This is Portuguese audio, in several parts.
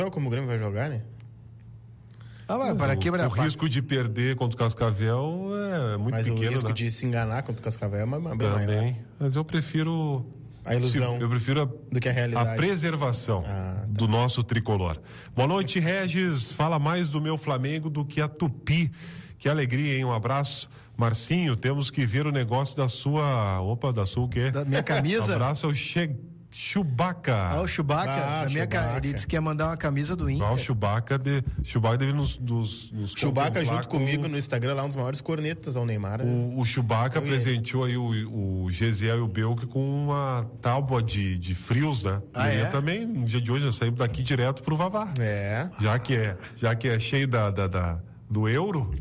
como o Grêmio vai jogar, né? O risco de perder contra o Cascavel é muito pequeno, mas o risco né? de se enganar contra o Cascavel é bem também maior. Mas eu prefiro a ilusão eu prefiro do que a realidade. A preservação do nosso tricolor. Boa noite, Regis. Fala mais do meu Flamengo do que a Tupi. Que alegria, hein? Um abraço. Marcinho, temos que ver o negócio da sua... da sua o quê? Da minha camisa? Um abraço ao Chewbacca. O Chewbacca. Ele disse que ia mandar uma camisa do Inter. O Chewbacca deve nos Chewbacca junto comigo no Instagram, lá um dos maiores cornetas ao Neymar. O Chewbacca presenteou aí o Gesiel e o Belk com uma tábua de frios, né? Eu também, no dia de hoje, eu saímos daqui direto pro Vavá. Já que é cheio do euro.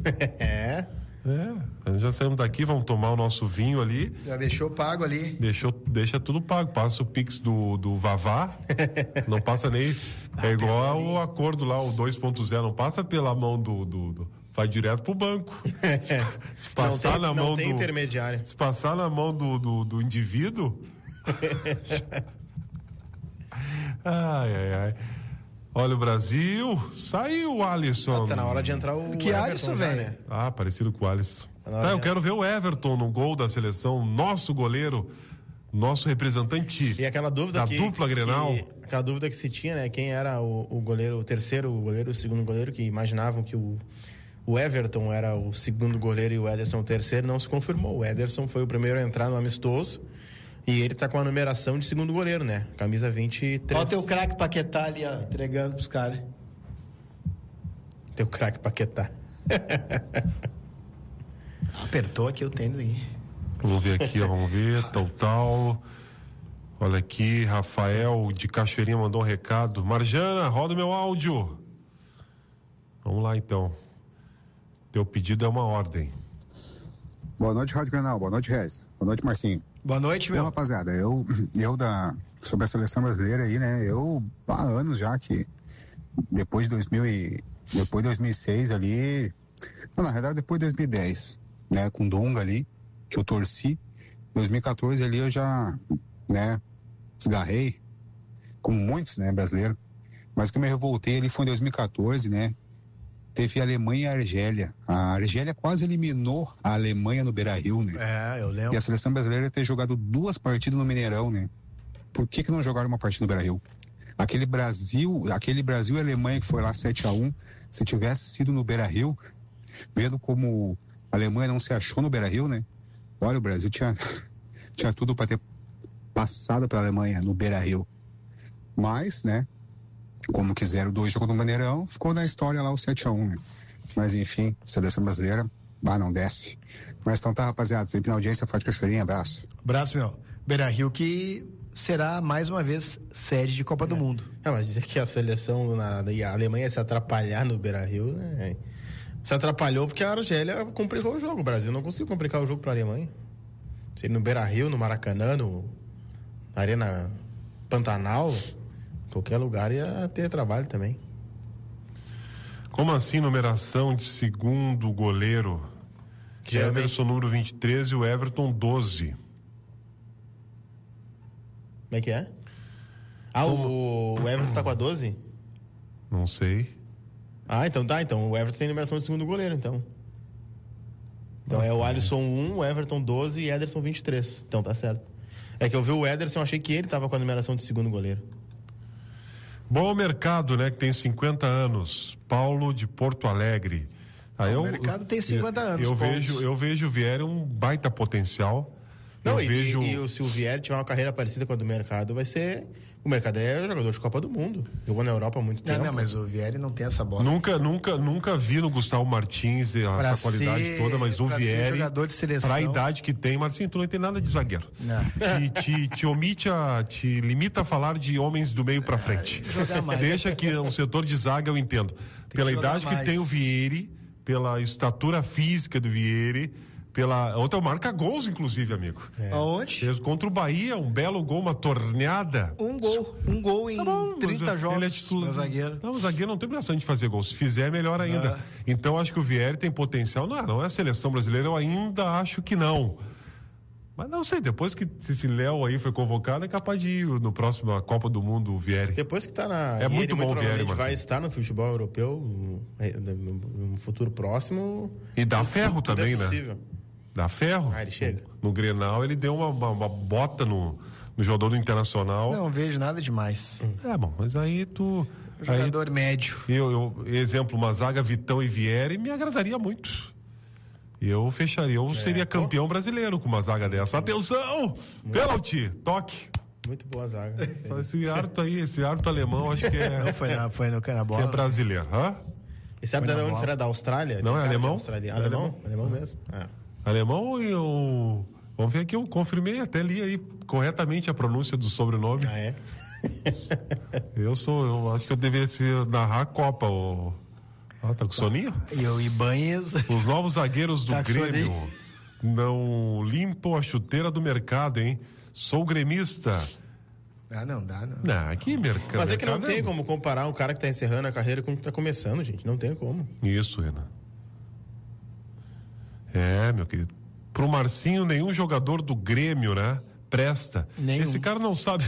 Já saímos daqui, vamos tomar o nosso vinho ali. Já deixou pago ali. Deixa tudo pago. Passa o Pix do Vavá. Não passa nem. É igual o acordo lá, o 2.0. Não passa pela mão do vai direto pro banco. Se passar na mão não tem intermediário. Se passar na mão do indivíduo. Ai. Olha o Brasil, saiu o Alisson. Tá na hora de entrar o que Alisson, velho? Né? Parecido com o Alisson. Eu quero ver o Everton no gol da seleção, nosso goleiro, nosso representante. E aquela dúvida da dupla Grenal. Aquela dúvida que se tinha, né? Quem era o goleiro, o terceiro goleiro, o segundo goleiro, que imaginavam que o Everton era o segundo goleiro e o Ederson o terceiro, não se confirmou. O Ederson foi o primeiro a entrar no amistoso. E ele tá com a numeração de segundo goleiro, né? Camisa 23. Olha o teu craque Paquetá ali, ó, entregando pros caras. Teu craque Paquetá. Apertou aqui o tênis aí. Vamos ver aqui, vamos ver. Tal. Olha aqui, Rafael de Cachoeirinha mandou um recado. Marjana, roda o meu áudio. Vamos lá, então. Teu pedido é uma ordem. Boa noite, Rádio Grenal. Boa noite, Regis. Boa noite, Marcinho. Boa noite, meu. Bom, rapaziada, sobre a seleção brasileira aí, né, há anos já que depois de 2006 ali, na verdade depois de 2010, né, com Dunga ali, que eu torci, 2014 ali eu já, né, desgarrei, como muitos, né, brasileiros, mas que eu me revoltei ali foi em 2014, né, teve a Alemanha e a Argélia. A Argélia quase eliminou a Alemanha no Beira-Rio, né? Eu lembro. E a seleção brasileira ter jogado 2 partidas no Mineirão, né? Por que não jogaram uma partida no Beira-Rio? Aquele Brasil e Alemanha que foi lá 7-1, se tivesse sido no Beira-Rio, vendo como a Alemanha não se achou no Beira-Rio, né? Olha, o Brasil tinha tudo para ter passado para a Alemanha no Beira-Rio. Mas, né? Como quiseram 2 jogos no Mineirão, ficou na história lá o 7-1, né? Mas enfim, seleção brasileira, não desce. Mas então tá, rapaziada, sempre na audiência, Forte Cachoeirinha, abraço. Abraço, meu. Beira-Rio que será mais uma vez sede de Copa do Mundo. Mas dizer que a seleção e a Alemanha se atrapalhar no Beira-Rio, né? Se atrapalhou porque a Argélia complicou o jogo. O Brasil não conseguiu complicar o jogo pra Alemanha. Se no Beira-Rio, no Maracanã, na Arena Pantanal, qualquer lugar ia ter trabalho também. Como assim numeração de segundo goleiro? Que Everson número 23 e o Everton 12. Como é que é? O Everton tá com a 12? Não sei. Então tá. Então o Everton tem numeração de segundo goleiro, então. Então nossa, é o Alisson 1, o Everton 12 e Ederson 23. Então tá certo. É que eu vi o Ederson, achei que ele tava com a numeração de segundo goleiro. Bom mercado, né? Que tem 50 anos. Paulo de Porto Alegre. O mercado tem 50 anos. Eu vejo o Vieira um baita potencial. Se o Vieira tiver uma carreira parecida com a do mercado, vai ser. O mercado é jogador de Copa do Mundo. Jogou na Europa há muito tempo. Não, mas o Vieira não tem essa bola. Nunca vi no Gustavo Martins essa qualidade toda, mas o Vieira, jogador de seleção, pra idade que tem, Marcinho, tu não tem nada de zagueiro. Te limita a falar de homens do meio pra frente. Deixa que o setor de zaga eu entendo. Pela idade que tem o Vieira, pela estatura física do Vieira, outra marca gols, inclusive, amigo. Aonde? Fez contra o Bahia, um belo gol, uma torneada. Um gol em 30 jogos. O zagueiro não tem obrigação de fazer gol. Se fizer, melhor ainda. Então, acho que o Vieira tem potencial. Não é a seleção brasileira, eu ainda acho que não. Mas não sei, depois que esse Léo aí foi convocado, é capaz de ir no próximo a Copa do Mundo, o Vieri. Depois que tá na... É muito bom o Vieri, provavelmente Marcelo. vai estar no futebol europeu no futuro próximo. E dá ferro tudo também, é né? possível. Dá ferro. Ah, ele chega. No Grenal, ele deu uma bota no jogador do Internacional. Não vejo nada demais. É, bom, mas aí tu... Jogador médio. Exemplo, uma zaga Vitão e Vieri me agradaria muito. Eu fecharia, eu seria campeão brasileiro com uma zaga dessa. Atenção! Pênalti! Toque! Muito boa zaga. Só esse Arto alemão, acho que Não, foi no que bola. é brasileiro. Hã? Esse árbitro de onde será? Da Austrália? Não, é Cara de alemão? Australia. É Alemão? Alemão mesmo. Ah. Alemão e eu... Vamos ver aqui, eu confirmei, até li aí corretamente a pronúncia do sobrenome. Ah, é? Eu acho que eu deveria narrar a Copa. Tá com soninho? E o Ibanez. Os novos zagueiros do Tá com Grêmio soninho? não limpam a chuteira do mercado, hein? Sou gremista. Ah, não dá, não. Não, que mercado. Mas é que não mercado tem como comparar um cara que tá encerrando a carreira com o que tá começando, gente. Não tem como. Isso, Renan. É, meu querido. Pro Marcinho, nenhum jogador do Grêmio, né? Presta. Nenhum. Esse cara não sabe.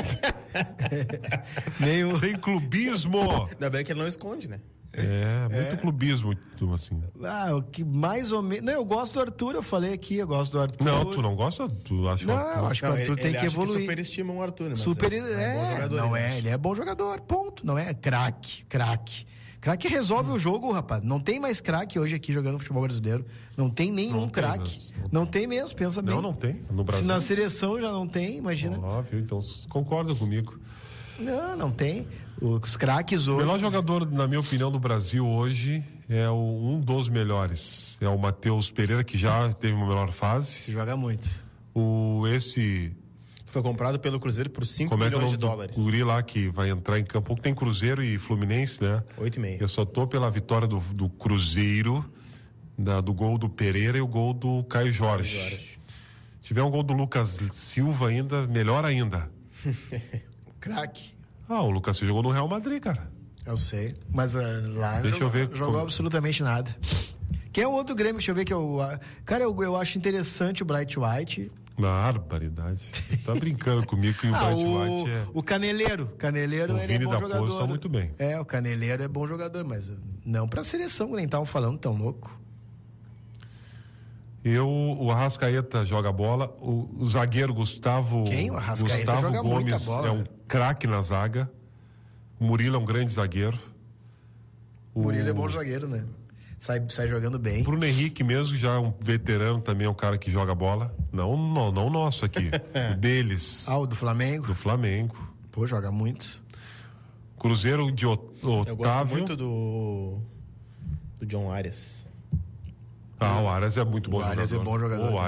Meio... Sem clubismo. Ainda bem que ele não esconde, né? Muito clubismo, assim. Ah, o que mais ou menos... Não, eu gosto do Arthur, eu falei aqui, eu gosto do Arthur. Não, tu não gosta? Tu acha Não, eu acho que o Arthur tem ele que acha evoluir. superestimam o Arthur, né? Mas Super... é bom jogador, não ele é, acha. ele é bom jogador, ponto. Não é craque. Craque resolve o jogo, rapaz. Não tem mais craque hoje aqui jogando futebol brasileiro. Não tem nenhum Não tem craque. mesmo. Não tem mesmo, pensa bem. Não tem. No Brasil. Se na seleção já não tem, imagina. Óbvio, então concorda comigo. Não tem. Os craques O hoje... melhor jogador, na minha opinião, do Brasil hoje é um dos melhores. É o Matheus Pereira, que já teve uma melhor fase. Se joga muito. Foi comprado pelo Cruzeiro por 5 Como é que é o milhões nome de do dólares. guri lá que vai entrar em campo? Tem Cruzeiro e Fluminense, né? 8,5. Eu só tô pela vitória do Cruzeiro, do gol do Pereira e o gol do Caio Jorge. Jorge. Se tiver um gol do Lucas Silva ainda, melhor ainda. Craque. O Lucas Silva jogou no Real Madrid, cara. Eu sei. Mas lá Deixa eu ver jogou como- absolutamente nada. Quem é o outro Grêmio? Deixa eu ver que eu... Cara, eu acho interessante o Bright White. Barbaridade. Tá brincando comigo que o Bright White é... o Caneleiro. Caneleiro, O ele é Vini bom da jogador. Poça muito bem. É, o Caneleiro é bom jogador, mas não pra seleção, que nem estavam falando, tão louco. O Arrascaeta joga bola. O zagueiro Gustavo... Quem? O Arrascaeta Gustavo joga muita Gomes bola, é um né? craque na zaga. O Murilo é um grande zagueiro. O Murilo é bom zagueiro, né? Sai jogando bem. O Bruno Henrique mesmo, já é um veterano, também é um cara que joga bola. Não o nosso aqui. O deles. O do Flamengo. Do Flamengo. Pô, joga muito. Cruzeiro de Eu gosto Otávio. muito do John Arias. O Arias é muito bom jogador. O Arias é bom jogador, O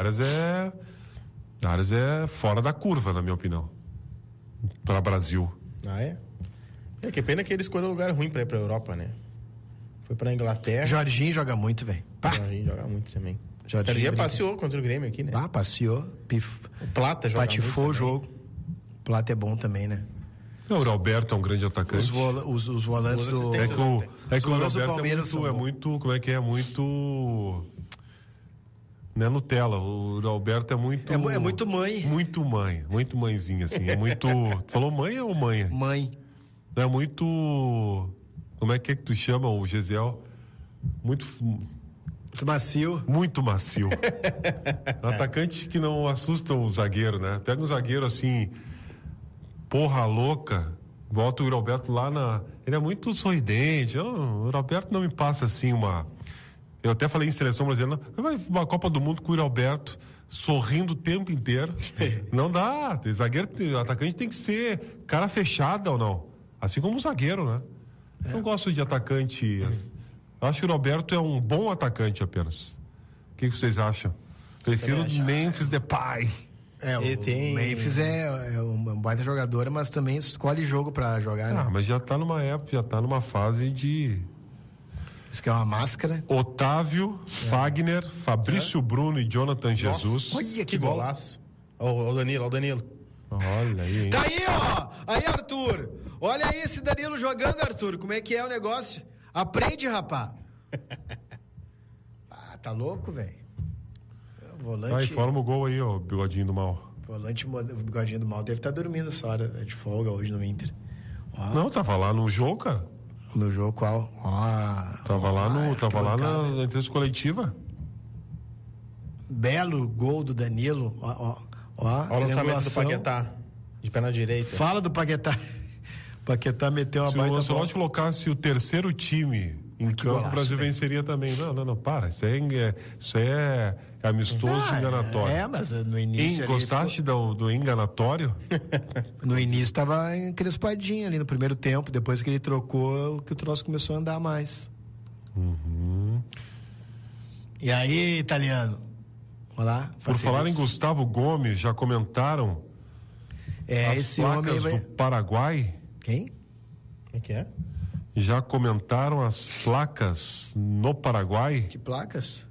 Arias é fora da curva, na minha opinião. Para Brasil. Ah, é? Que pena que ele escolheu um lugar ruim pra ir pra Europa, né? Foi pra Inglaterra. Jorginho joga muito, velho. O Jorginho joga muito também. O Jorginho Jorginho brinca. passeou contra o Grêmio aqui, né? Passeou. O Plata joga Patifou o muito também. jogo. Plata é bom também, né? O Alberto é um grande atacante. Os volantes Duas do... É assistências. que o volantes do Alberto Palmeiras são é bons. muito. Como é que é? Muito. Não é Nutella. O Alberto é muito. É muito mãe. Muito mãe. Muito mãezinha, assim. É muito. Tu falou mãe ou mãe? Mãe. É muito. Como é que tu chama o Gesiel? Muito Macio. macio. Um atacante que não assusta o zagueiro, né? Pega um zagueiro assim, porra louca, bota o Roberto lá na... Ele é muito sorridente. O Roberto não me passa assim uma... Eu até falei em seleção brasileira, vai uma Copa do Mundo com o Roberto sorrindo o tempo inteiro. Não dá. Atacante tem que ser cara fechada ou não. Assim como o zagueiro, né? Eu gosto de atacante... Eu acho que o Roberto é um bom atacante apenas. O que vocês acham? Prefiro o Memphis Depay. O Memphis é um baita jogador, mas também escolhe jogo pra jogar, né? Mas já tá numa época, já tá numa fase de... Isso que é uma máscara. Otávio, Fagner, Fabrício Bruno e Jonathan Jesus. Olha Que golaço. Ó o Danilo. Olha aí, hein? Tá aí, ó! Aí, Arthur! Olha aí esse Danilo jogando, Arthur. Como é que é o negócio? Aprende, rapá. Tá louco, velho? volante. Aí, forma o gol aí, ó, bigodinho do mal. Volante, o bigodinho do mal deve estar dormindo essa hora de folga hoje no Inter. Ó, Não, tava lá no jogo, cara. no jogo qual? Tava lá na entrevista coletiva. Belo gol do Danilo. Ó, Olha o lançamento do triangulação. Paquetá. De perna direita. Fala do Paquetá. Paquetá meteu uma Se o baita bola. Ancelotti colocasse o terceiro time em campo, golaço, o Brasil velho. venceria também. Não, para. Isso é amistoso enganatório. Mas no início ali Gostaste do enganatório? No início tava encrespadinho ali no primeiro tempo, depois que ele trocou, que o troço começou a andar mais. E aí, italiano? Vamos lá. Por falar em Gustavo Gomes, já comentaram as esse placas homem vai... do Paraguai? Quem? O que é? Já comentaram as placas no Paraguai? Que placas?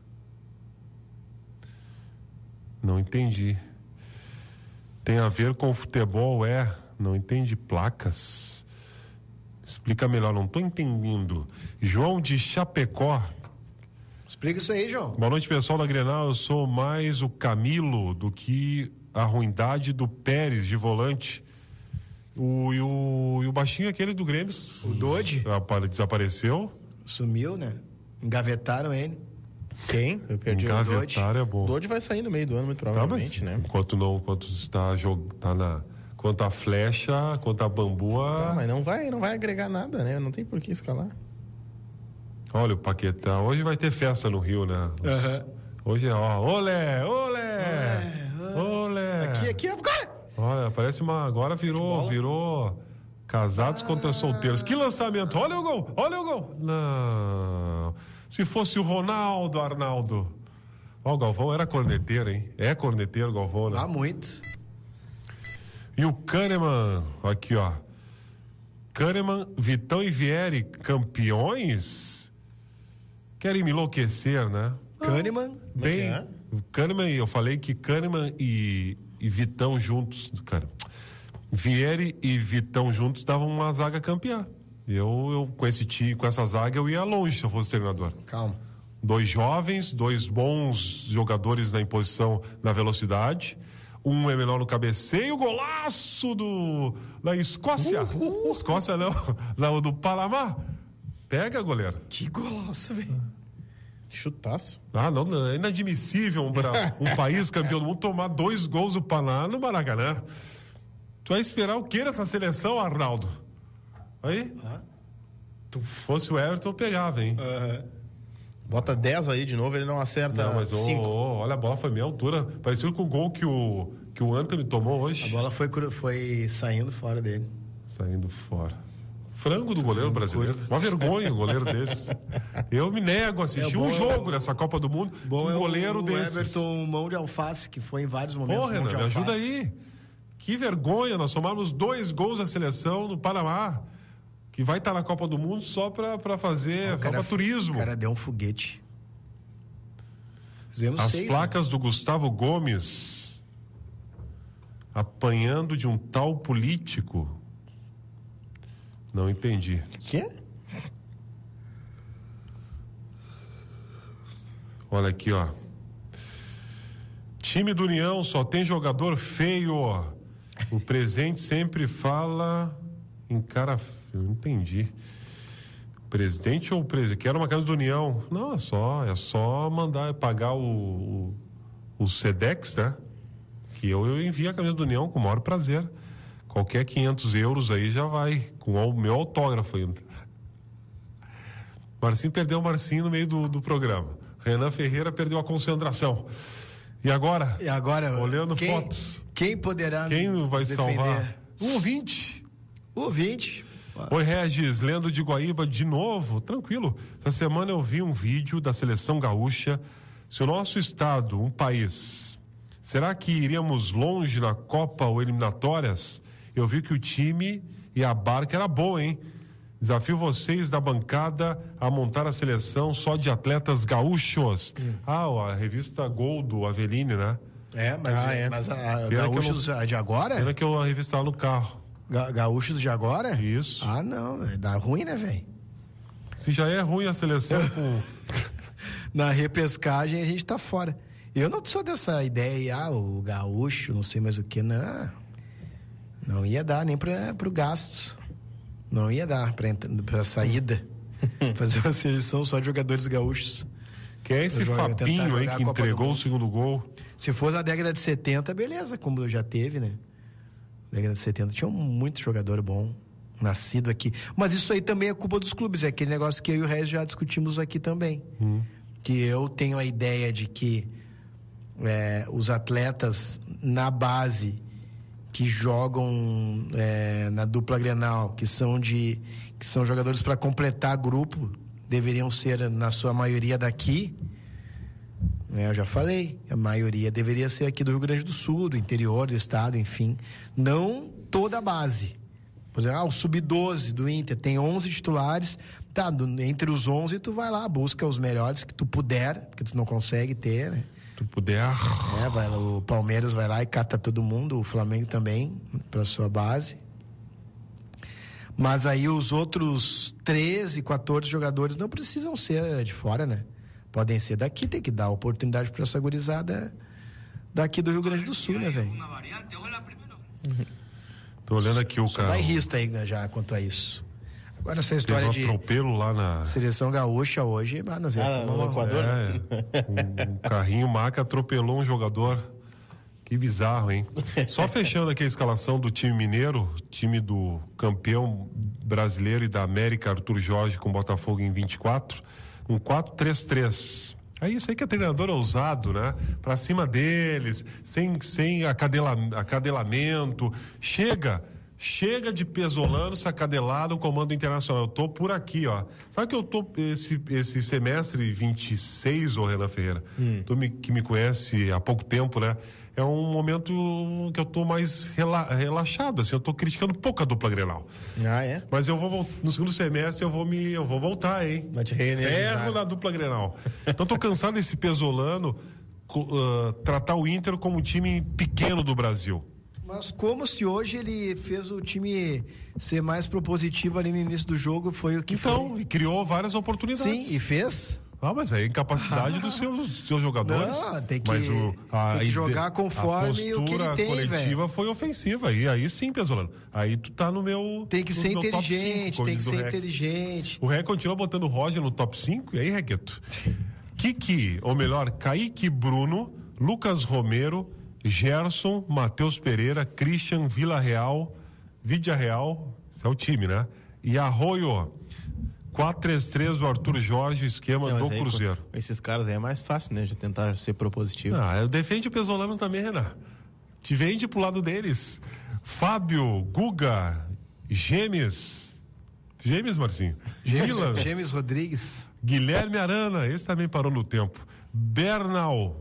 Não entendi. Tem a ver com futebol, Não entendi placas. Explica melhor, não estou entendendo. João de Chapecó. Explica isso aí, João. Boa noite, pessoal da Grenal. Eu sou mais o Camilo do que a ruindade do Pérez de volante. E o baixinho aquele do Grêmio. O Dodge? Desapareceu. Sumiu, né? Engavetaram ele. Quem? Eu perdi o Dodge. Engavetar é bom. O Dodge vai sair no meio do ano, muito Tá, provavelmente, mas né? enquanto está quanto a flecha, quanto a bambua. Mas não vai agregar nada, né? Não tem por que escalar. Olha o Paquetá. Hoje vai ter festa no Rio, né? Hoje é, olé. Aqui, agora! Olha, parece agora virou casados contra solteiros. Que lançamento! Olha o gol! Não. Se fosse o Ronaldo, Arnaldo. Ó, o Galvão era corneteiro, hein? É corneteiro, Galvão, né? Muito. E o Kahneman, aqui, ó. Kahneman, Vitão e Vieri, campeões? Querem me enlouquecer, né? Kahneman. Bem, é? Kahneman, eu falei que Kahneman e Vitão juntos, cara. Vieri e Vitão juntos davam uma zaga campeã. Eu com esse time, com essa zaga, eu ia longe se eu fosse treinador. Calma. 2 jovens, 2 bons jogadores na imposição, na velocidade. Um é menor no cabeceio, golaço da Escócia. Escócia não, do Panamá. Pega, goleiro. Que golaço, velho. Chutaço. Não, é inadmissível um país campeão do mundo tomar 2 gols do Panamá no Maracanã. Tu vai esperar o que nessa seleção, Arnaldo? Aí? Tu fosse o Everton, eu pegava, hein? Bota 10 aí de novo, ele não acerta. Não, mas 5. olha, a bola foi meia altura. Pareceu com o gol que o Anthony tomou hoje. A bola foi saindo fora dele. Saindo fora. Frango do goleiro brasileiro. Uma vergonha o goleiro desses. Eu me nego a assistir um jogo nessa Copa do Mundo com um goleiro desses. Everton Mão de Alface, que foi em vários momentos. Porra, Renan, me ajuda aí. Que vergonha, nós somamos 2 gols da seleção no Panamá, que vai estar na Copa do Mundo só pra fazer, só pra turismo. O cara deu um foguete. Fizemos As 6, placas do Gustavo Gomes apanhando de um tal político. Não entendi. Que? Olha aqui, ó. Time do União só tem jogador feio. O presidente sempre fala em cara feio. Não entendi. Presidente ou presidente? Quero uma camisa do União. Não, é só mandar pagar o Sedex, né? Que eu envio a camisa do União com o maior prazer. Qualquer 500 euros aí já vai, com o meu autógrafo ainda. Marcinho perdeu o Marcinho no meio do programa. Renan Ferreira perdeu a concentração. E agora, olhando fotos. Quem poderá Quem vai defender? salvar? O ouvinte. O ouvinte. Oi, Regis, Leandro de Guaíba de novo. Tranquilo. Essa semana eu vi um vídeo da seleção gaúcha. Se o nosso estado, um país, será que iríamos longe na Copa ou eliminatórias? Eu vi que o time e a barca era boa, hein? Desafio vocês da bancada a montar a seleção só de atletas gaúchos. A revista Gol do Aveline, né? Mas a Gaúchos de agora? Era que eu a revista lá no carro. Gaúchos de agora? Isso. Não, dá ruim, né, velho? Se já é ruim a seleção com... Na repescagem a gente tá fora. Eu não sou dessa ideia, o gaúcho, não sei mais o que, não ia dar nem pro gasto. Não ia dar pra saída. Fazer uma seleção só de jogadores gaúchos. Que é esse Fabinho aí que entregou o segundo gol? Se fosse a década de 70, beleza, como já teve, né? Na década de 70 tinha muito jogador bom, nascido aqui. Mas isso aí também é culpa dos clubes. É aquele negócio que eu e o Regis já discutimos aqui também. Que eu tenho a ideia de que os atletas na base que jogam na dupla Grenal, que são jogadores para completar grupo, deveriam ser, na sua maioria, daqui. Eu já falei, a maioria deveria ser aqui do Rio Grande do Sul, do interior do estado, enfim. Não toda a base. Por exemplo, o Sub-12 do Inter tem 11 titulares. Tá, entre os 11 tu vai lá, busca os melhores que tu puder, porque tu não consegue ter, né? Tu puder. O Palmeiras vai lá e cata todo mundo, o Flamengo também, para sua base. Mas aí os outros 13, 14 jogadores não precisam ser de fora, né? Podem ser daqui, tem que dar oportunidade para essa gurizada daqui do Rio Grande do Sul, né, velho? Tô olhando aqui o cara. Bairrista aí, né, já quanto a isso. Agora essa história de atropelo lá na seleção gaúcha hoje, nós no Equador, né? Um carrinho Maca atropelou um jogador. Que bizarro, hein? Só fechando aqui a escalação do time mineiro, time do campeão brasileiro e da América, Arthur Jorge, com Botafogo em 24, um 4-3-3. É isso aí que é treinador ousado, né? Pra cima deles, sem acadelamento. Chega de Pesolano se acadelar no comando internacional. Eu tô por aqui, ó. Sabe que eu tô esse semestre 26, ô Renan Ferreira? Que me conhece há pouco tempo, né? É um momento que eu tô mais relaxado, assim. Eu tô criticando pouco a dupla Grenal. Mas eu vou no segundo semestre eu vou voltar, hein? Vai te reenergizar. Ferro na dupla Grenal. Então tô cansado desse Pesolano tratar o Inter como um time pequeno do Brasil. Mas como se hoje ele fez o time ser mais propositivo ali no início do jogo, foi o que foi. E criou várias oportunidades. Sim, e fez. Mas é a incapacidade dos seus jogadores. Não, tem que jogar conforme o que ele tem, velho. A coletiva foi ofensiva. E aí sim, Pesolano. Aí tu tá no meu Tem que ser inteligente, 5, tem que ser inteligente. O Ré continua botando o Roger no top 5. E aí, Regueto? Kiki, ou melhor, Kaique Bruno, Lucas Romero, Gerson, Matheus Pereira, Christian, Vila Real, Vidia Real, esse é o time, né? E Arroio, 4-3-3 do Arthur Jorge, esquema do Cruzeiro. Esses caras aí é mais fácil, né? De tentar ser propositivo. Defende o Pesolano também, Renan. Te vende pro lado deles. Fábio, Guga, Gêmeos, Marcinho. Gêmeos Rodrigues. Guilherme Arana, esse também parou no tempo. Bernal.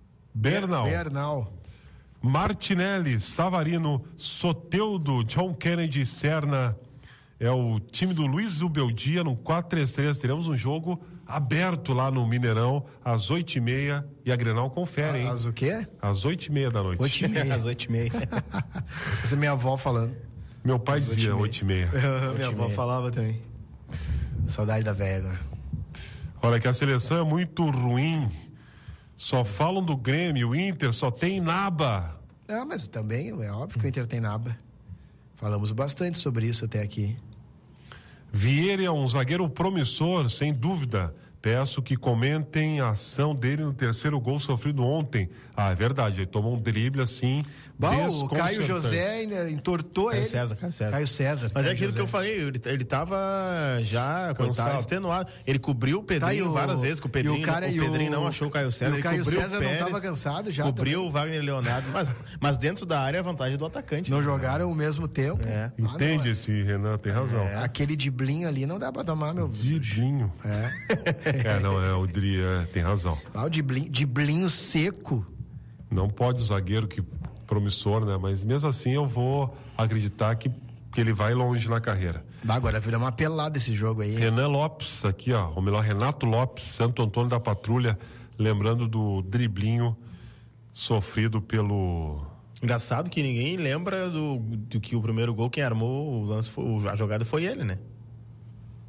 Martinelli, Savarino, Soteldo, John Kennedy, Serna. É o time do Luiz Ubeldia no 4-3-3. Teremos um jogo aberto lá no Mineirão às 8h30 e a Grenal confere, hein? Às o quê? Às 8h30 da noite. 8h30. Às 8h30. Essa é minha avó falando. Meu pai dizia 8h30. Minha avó falava também. Saudade da velha agora. Olha que a seleção é muito ruim. Só falam do Grêmio, o Inter só tem naba. Mas também é óbvio que o Inter tem naba. Falamos bastante sobre isso até aqui. Vieira é um zagueiro promissor, sem dúvida. Peço que comentem a ação dele no terceiro gol sofrido ontem. É verdade, ele tomou um drible assim. O Caio José ainda entortou ele. Caio César. Mas é aquilo que eu falei, ele tava já, coitado, extenuado. Ele cobriu o Pedrinho várias vezes com o Pedrinho. O Pedrinho não achou o Caio César. O Caio César não estava cansado já. Cobriu também o Wagner Leonardo. Mas dentro da área a vantagem do atacante. Não jogaram ao mesmo tempo. Entende esse Renan, tem razão. Aquele driblinho ali não dá pra tomar, meu. Driblinho. O Dri tem razão. O driblinho seco. Não pode o zagueiro que promissor, né? Mas mesmo assim eu vou acreditar que ele vai longe na carreira. Agora vira uma pelada esse jogo aí. Renan Lopes aqui, ó, ou melhor, Renato Lopes, Santo Antônio da Patrulha, lembrando do driblinho sofrido pelo... Engraçado que ninguém lembra do que o primeiro gol, quem armou o lance, a jogada foi ele, né?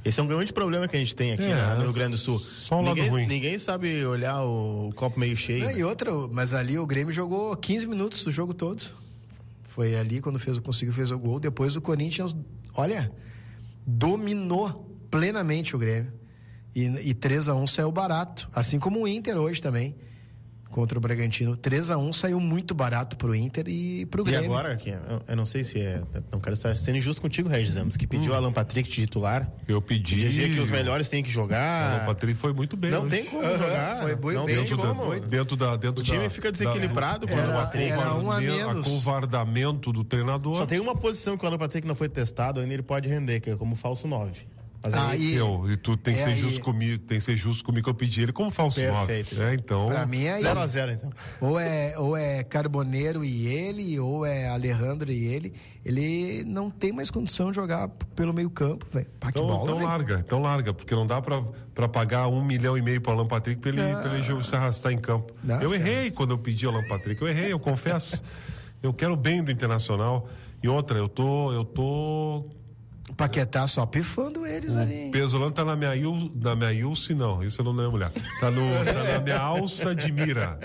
Esse é um grande problema que a gente tem aqui no Rio Grande do Sul. Só um lado ruim. Ninguém sabe olhar o copo meio cheio. E outra, mas ali o Grêmio jogou 15 minutos do jogo todo. Foi ali quando conseguiu fez o gol. Depois o Corinthians, olha, dominou plenamente o Grêmio. E 3-1 saiu barato. Assim como o Inter hoje também. Contra o Bragantino. 3-1 saiu muito barato pro Inter e pro Grêmio. E agora, eu não sei se não quero estar sendo injusto contigo, Regis Ramos, que pediu o Alan Patrick de titular. Eu pedi. Dizia que os melhores têm que jogar. O Alan Patrick foi muito bem. Não hoje. tem como jogar. Foi bem, não tem como. Dentro o time fica desequilibrado com o Alan Patrick. Era um a menos. Acovardamento do treinador. Só tem uma posição que o Alan Patrick não foi testado, ainda ele pode render, que é como falso 9. Mas e tu tem que ser justo comigo, que eu pedi ele como falso 9. Então. Pra mim é 0-0, então. Ou é Carboneiro e ele, ou é Alejandro e ele. Ele não tem mais condição de jogar pelo meio-campo, velho. Então larga, porque não dá pra pagar 1,5 milhão pro Alan Patrick pra ele se arrastar em campo. Eu errei quando eu pedi o Alan Patrick, eu confesso. Eu quero o bem do Internacional. E outra, eu tô o Paquetá só pifando eles ali. O Pesolano tá na minha Ilse, não. Isso eu não lembro, mulher. Tá na minha alça de mira.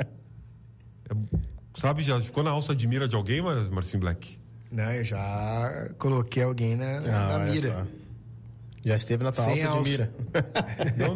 Sabe, já ficou na alça de mira de alguém, Marcinho Black? Não, eu já coloquei alguém na mira. Só. Já esteve na tua alça de mira. Não,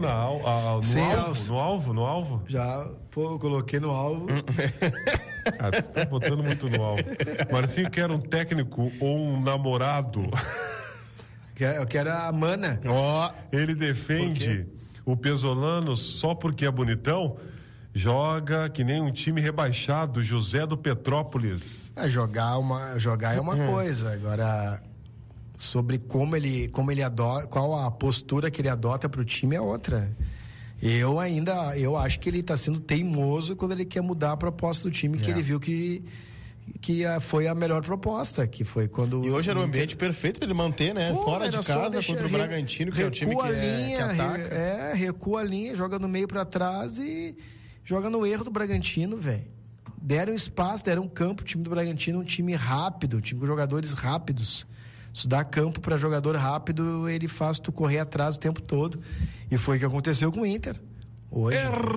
no alvo? Já, eu coloquei no alvo. Tu tá botando muito no alvo. Marcinho quer um técnico ou um namorado... Eu quero a mana. Ele defende o Pesolano só porque é bonitão. Joga que nem um time rebaixado, José do Petrópolis. Jogar é uma coisa. Agora, sobre como ele adota, qual a postura que ele adota pro time é outra. Eu acho que ele tá sendo teimoso quando ele quer mudar a proposta do time, que ele viu que foi a melhor proposta, que foi quando... E hoje era o ambiente perfeito para ele manter, né? Fora de casa, contra o Bragantino, que é o time que ataca. Recua a linha, joga no meio para trás e joga no erro do Bragantino, velho. Deram espaço, deram campo. O time do Bragantino é um time rápido, um time com jogadores rápidos. Se dá campo para jogador rápido, ele faz tu correr atrás o tempo todo. E foi o que aconteceu com o Inter. Hoje.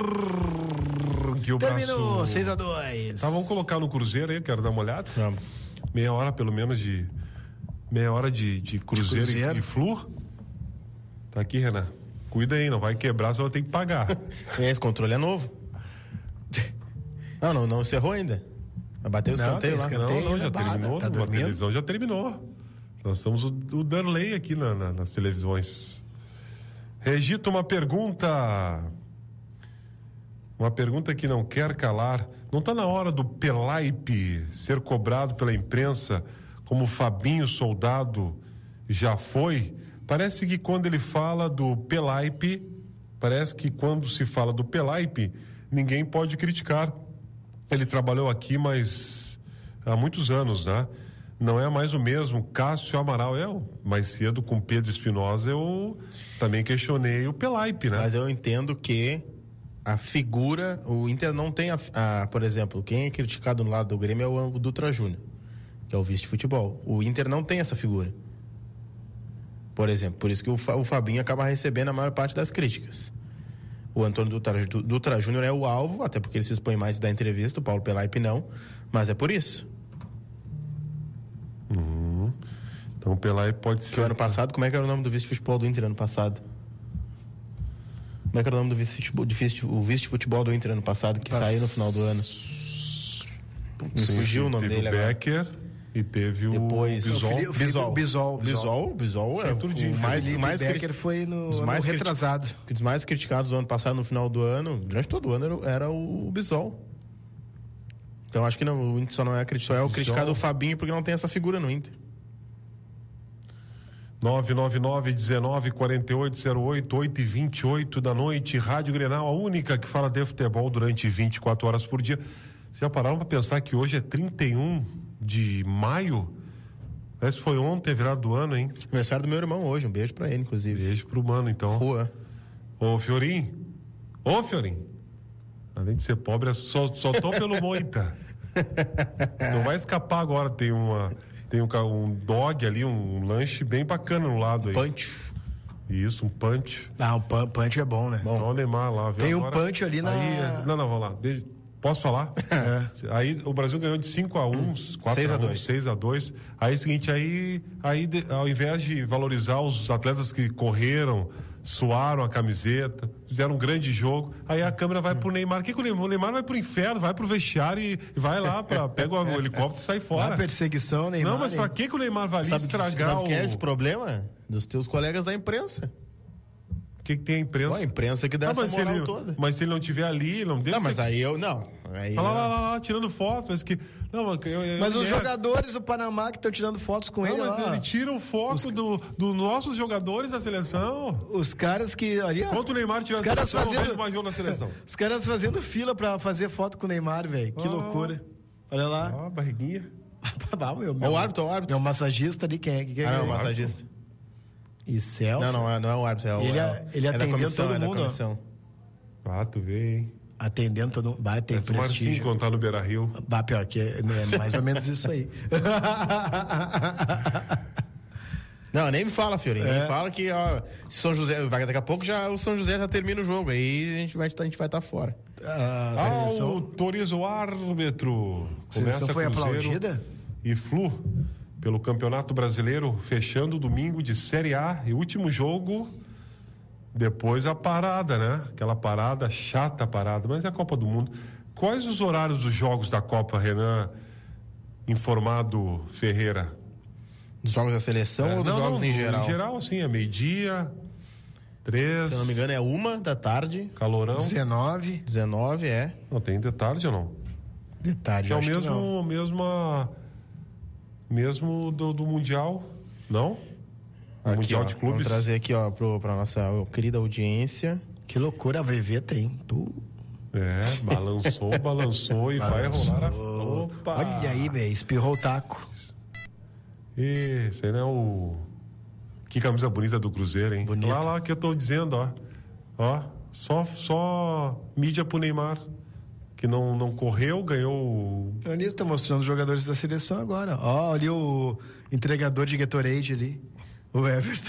Terminou 6-2. Tá, vamos colocar no Cruzeiro aí, quero dar uma olhada. Meia hora pelo menos de Cruzeiro. E Flu. Tá aqui, Renan. Cuida aí, não vai quebrar, só vai ter que pagar. Esse controle é novo. Não encerrou ainda. Vai bater o escanteio lá. Não, já terminou. A televisão já terminou. Nós somos o Darley aqui nas televisões. Regito, uma pergunta que não quer calar. Não está na hora do Pelaipe ser cobrado pela imprensa como o Fabinho Soldado já foi? Parece que quando ele fala do Pelaipe, ninguém pode criticar. Ele trabalhou aqui, mas há muitos anos, né? Não é mais o mesmo. Cássio Amaral, mais cedo com Pedro Espinosa, eu também questionei o Pelaipe, né? Mas eu entendo que a figura, o Inter não tem por exemplo, quem é criticado no lado do Grêmio é o Dutra Júnior, que é o vice de futebol. O Inter não tem essa figura, por exemplo, por isso que o Fabinho acaba recebendo a maior parte das críticas. O Antônio Dutra Júnior é o alvo, até porque ele se expõe mais da entrevista, o Paulo Pelaipe não, mas é por isso. Então o Pelaipe pode ser... Que o ano passado, como é que era o nome do vice de futebol do Inter ano passado? Como é que era o nome do vice de futebol do Inter ano passado, que saiu no final do ano? Fugiu o nome dele agora. Teve o Becker e teve o Bisol. Bisol era o mais Becker foi no ano retrasado. Um dos mais criticados do ano passado, no final do ano, durante todo o ano, era o Bisol. Então acho que não, o Inter só não é criticado, o criticado o Fabinho, porque não tem essa figura no Inter. 999-19-4808, 8h28 da noite, Rádio Grenal, a única que fala de futebol durante 24 horas por dia. Vocês já pararam para pensar que hoje é 31 de maio? Esse foi ontem, virado do ano, hein? Aniversário do meu irmão hoje, um beijo para ele, inclusive. Beijo pro mano, então. Rua. Ô, Fiorim. Além de ser pobre, só tô pelo Moita. Não vai escapar agora, tem um dog ali, um lanche bem bacana no lado aí. Pancho. Isso, um punch. Ah, o punch é bom, né? Olha o Neymar lá. Viu? Tem um Agora, punch ali na... Aí, não, vamos lá. Posso falar? Aí o Brasil ganhou de 5-1, 4-1, 6-2. Aí é o seguinte, ao invés de valorizar os atletas que correram, suaram a camiseta, fizeram um grande jogo, aí a câmera vai pro Neymar. O que o Neymar vai pro inferno, vai pro vestiário e vai lá, pega o helicóptero e sai fora. A perseguição, Neymar. Não, mas pra que o Neymar vai ali estragar sabe o que é esse problema? Dos teus colegas da imprensa. O que tem a imprensa? A imprensa que dá essa moral toda. Mas se ele não estiver ali, não deve Não, mas aí eu... Não. Aí lá, tirando foto. Mas os jogadores do Panamá que estão tirando fotos com ele mas lá... ele tira o foco dos nossos jogadores da seleção. Os caras que... ali Enquanto o Neymar tiver caras fazendo mais jogo na seleção. Os caras fazendo fila pra fazer foto com o Neymar, velho. Que loucura. Olha lá. Barriguinha. O árbitro. É o massagista ali, quem é? É o massagista. E Celso? Não é o árbitro. Ele atendendo todo mundo. Tu vê, hein? Atendendo todo mundo. Tem prestígio. Marcinho quando tá no Beira-Rio. Pior que é mais ou menos isso aí. Não, nem me fala, Fiori. Nem fala que São José... Daqui a pouco o São José já termina o jogo. Aí a gente vai estar fora. A seleção... Autoriza o árbitro. A seleção foi aplaudida? E Flu, pelo Campeonato Brasileiro, fechando o domingo de Série A. E último jogo... Depois a parada, né? Aquela parada, chata parada, mas é a Copa do Mundo. Quais os horários dos jogos da Copa, Renan? Informado Ferreira. Dos jogos da seleção ou dos jogos em geral? Em geral, sim, é meio-dia, 3... Se eu não me engano, é 1h. Calorão. 19, é. Não, tem de tarde ou não? De tarde, que é o acho mesmo, que não. mesmo do Mundial, não? Aqui, Mundial de Clubes. Vamos trazer aqui, pra nossa querida audiência. Que loucura, a VV tem. Balançou e vai rolar a... Opa! Olha aí, velho, espirrou o taco. Esse aí não é o... Que camisa bonita do Cruzeiro, hein? Bonita. Lá que eu tô dizendo, ó. Só mídia pro Neymar. Que não correu, ganhou... O Anito tá mostrando os jogadores da seleção agora. Ó, ali o entregador de Gatorade ali. O Everton.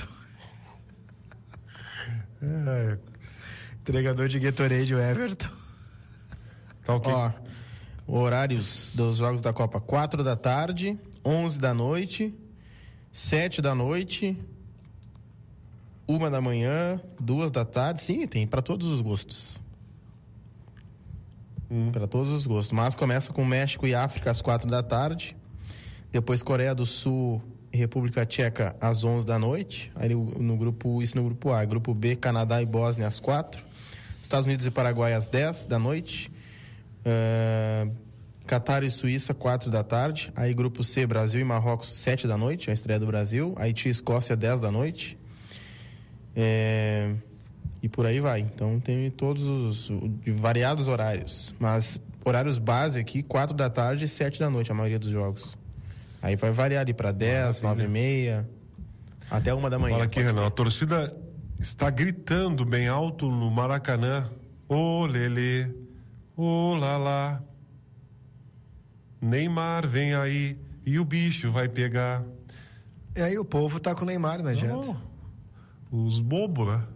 Entregador de Gatorade, o Everton. Tá ok. Horários dos jogos da Copa: 4h, 11h, 7h, 1h, 2h. Sim, tem para todos os gostos. Para todos os gostos. Mas começa com México e África às 4h. Depois Coreia do Sul e República Tcheca às 11h. Aí no grupo A. Grupo B, Canadá e Bósnia às 4h. Estados Unidos e Paraguai às 10h. Catar e Suíça 4h. Aí grupo C, Brasil e Marrocos 7h, a estreia do Brasil. Haiti e Escócia 10h. E por aí vai. Então tem todos os variados horários. Mas horários base aqui, 4h e 7h, a maioria dos jogos. Aí vai variar ali para 10, 9h30, até 1h. Fala aqui, Renan. A torcida está gritando bem alto no Maracanã. Ô, Lelê. Ô, Lala. Neymar vem aí e o bicho vai pegar. E aí o povo tá com o Neymar, né, gente? Os bobos, né?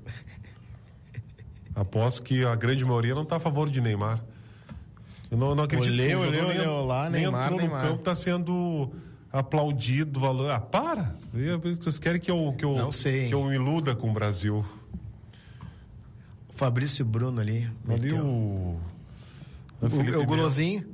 Aposto que a grande maioria não tá a favor de Neymar. Eu não acredito que o jogador lá, nem Neymar, entrou no campo, tá sendo aplaudido, valor. Para! Vocês querem que eu não sei, que eu me iluda com o Brasil. O Fabrício Bruno ali. Ali o Gulozinho.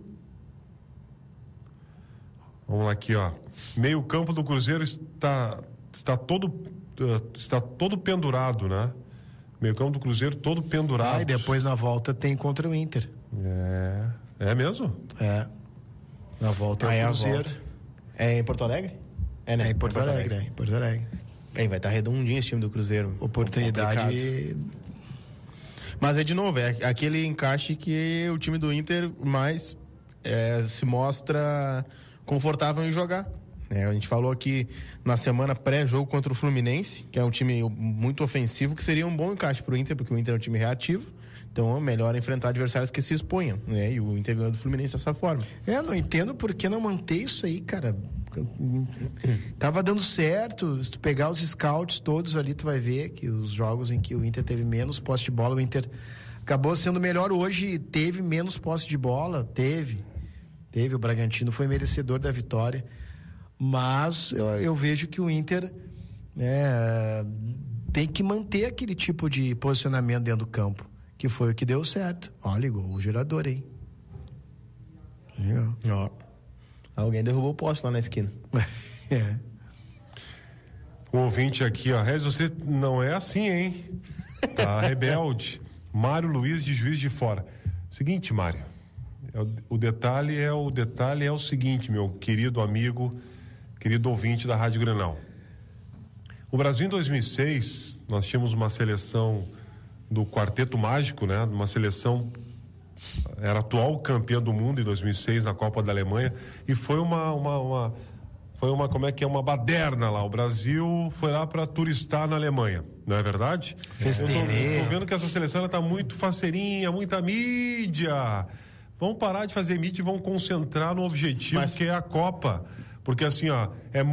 Vamos lá aqui, ó. Meio campo do Cruzeiro está todo pendurado, né? Meio campo do Cruzeiro todo pendurado. E depois na volta tem contra o Inter. É mesmo? Na volta é o Cruzeiro. É em Porto Alegre? Né? É em Porto Alegre. Vai estar redondinho esse time do Cruzeiro. Oportunidade. Mas de novo, é aquele encaixe que o time do Inter mais se mostra confortável em jogar. A gente falou aqui na semana pré-jogo contra o Fluminense, que é um time muito ofensivo, que seria um bom encaixe para o Inter, porque o Inter é um time reativo. Então é melhor enfrentar adversários que se exponham, né? E o Inter ganhou do Fluminense dessa forma. Não entendo por que não manter isso aí, cara. Tava dando certo. Se tu pegar os scouts todos ali, tu vai ver que os jogos em que o Inter teve menos posse de bola, o Inter acabou sendo melhor hoje. Teve menos posse de bola, teve. O Bragantino foi merecedor da vitória. Mas eu vejo que o Inter tem que manter aquele tipo de posicionamento dentro do campo, que foi o que deu certo. Olha, o gerador aí. Ó. Alguém derrubou o poste lá na esquina. O ouvinte aqui, ó. Rez, você não é assim, hein? Tá rebelde. Mário Luiz de Juiz de Fora. Seguinte, Mário. O detalhe é o seguinte, meu querido amigo, querido ouvinte da Rádio Grenal. O Brasil em 2006, nós tínhamos uma seleção do Quarteto Mágico, né? Uma seleção, era atual campeã do mundo em 2006 na Copa da Alemanha, e foi uma uma baderna lá. O Brasil foi lá para turistar na Alemanha, não é verdade? Festeirê. Eu tô vendo que essa seleção ela tá muito faceirinha, muita mídia. Vamos parar de fazer mídia e vamos concentrar no objetivo, que é a Copa. Porque assim, ó,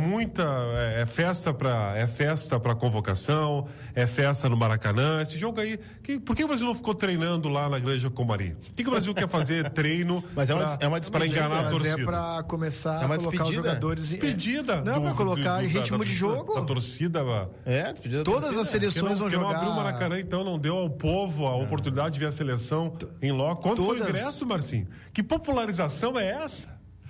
é festa para convocação, é festa no Maracanã. Esse jogo aí, por que o Brasil não ficou treinando lá na Granja Comari? O que o Brasil quer fazer treino para enganar a torcida? Mas é para começar a colocar os jogadores... Despedida. Não, para colocar em ritmo de jogo. A torcida... Despedida da torcida. As seleções vão jogar... Não abriu o Maracanã, então não deu ao povo a oportunidade de ver a seleção em loco. Quanto foi o ingresso, Marcinho? Que popularização é essa?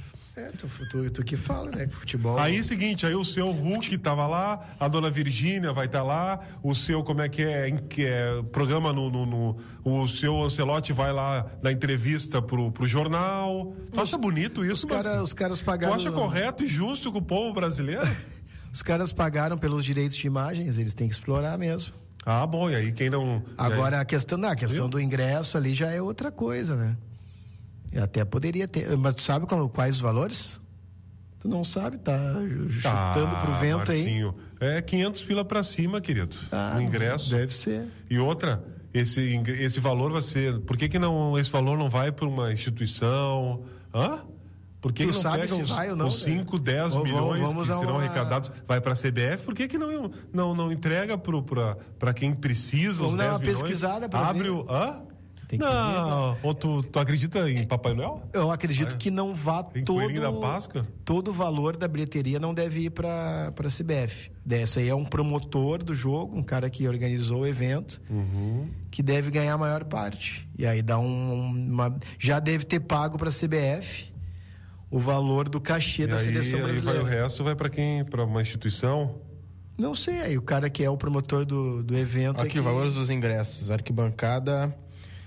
Tu que fala, né? Futebol. Aí, seguinte, aí o seu Hulk tava lá, a dona Virgínia vai estar lá, o seu, como é que é programa o seu Ancelotti vai lá na entrevista pro jornal. Tu acha bonito isso, os caras pagaram... Tu acha correto e justo com o povo brasileiro? Os caras pagaram pelos direitos de imagens, eles têm que explorar mesmo. Ah, bom, e aí quem não... Agora, a questão do ingresso ali já é outra coisa, né? Até poderia ter, mas tu sabe quais os valores? Tu não sabe, tá chutando pro vento, Marcinho, aí. É 500 pila pra cima, querido. O ingresso. Deve ser. E outra, esse valor vai ser... Por que não, esse valor não vai para uma instituição? Por que tu não sabe pega se vai ou não? Os 5, 10 milhões que serão arrecadados, vai para a CBF? Por que não entrega para quem precisa? Vamos os 10 dar uma milhões? pesquisada para ver. Não, ou tu acredita em Papai Noel? Eu acredito que não vá da Páscoa? todo o valor da bilheteria não deve ir para a CBF. Isso aí é um promotor do jogo, um cara que organizou o evento, que deve ganhar a maior parte. E aí dá já deve ter pago para a CBF o valor do cachê da seleção brasileira. E o resto vai para quem? Para uma instituição? Não sei, aí o cara que é o promotor do evento... Aqui, valores dos ingressos. Arquibancada...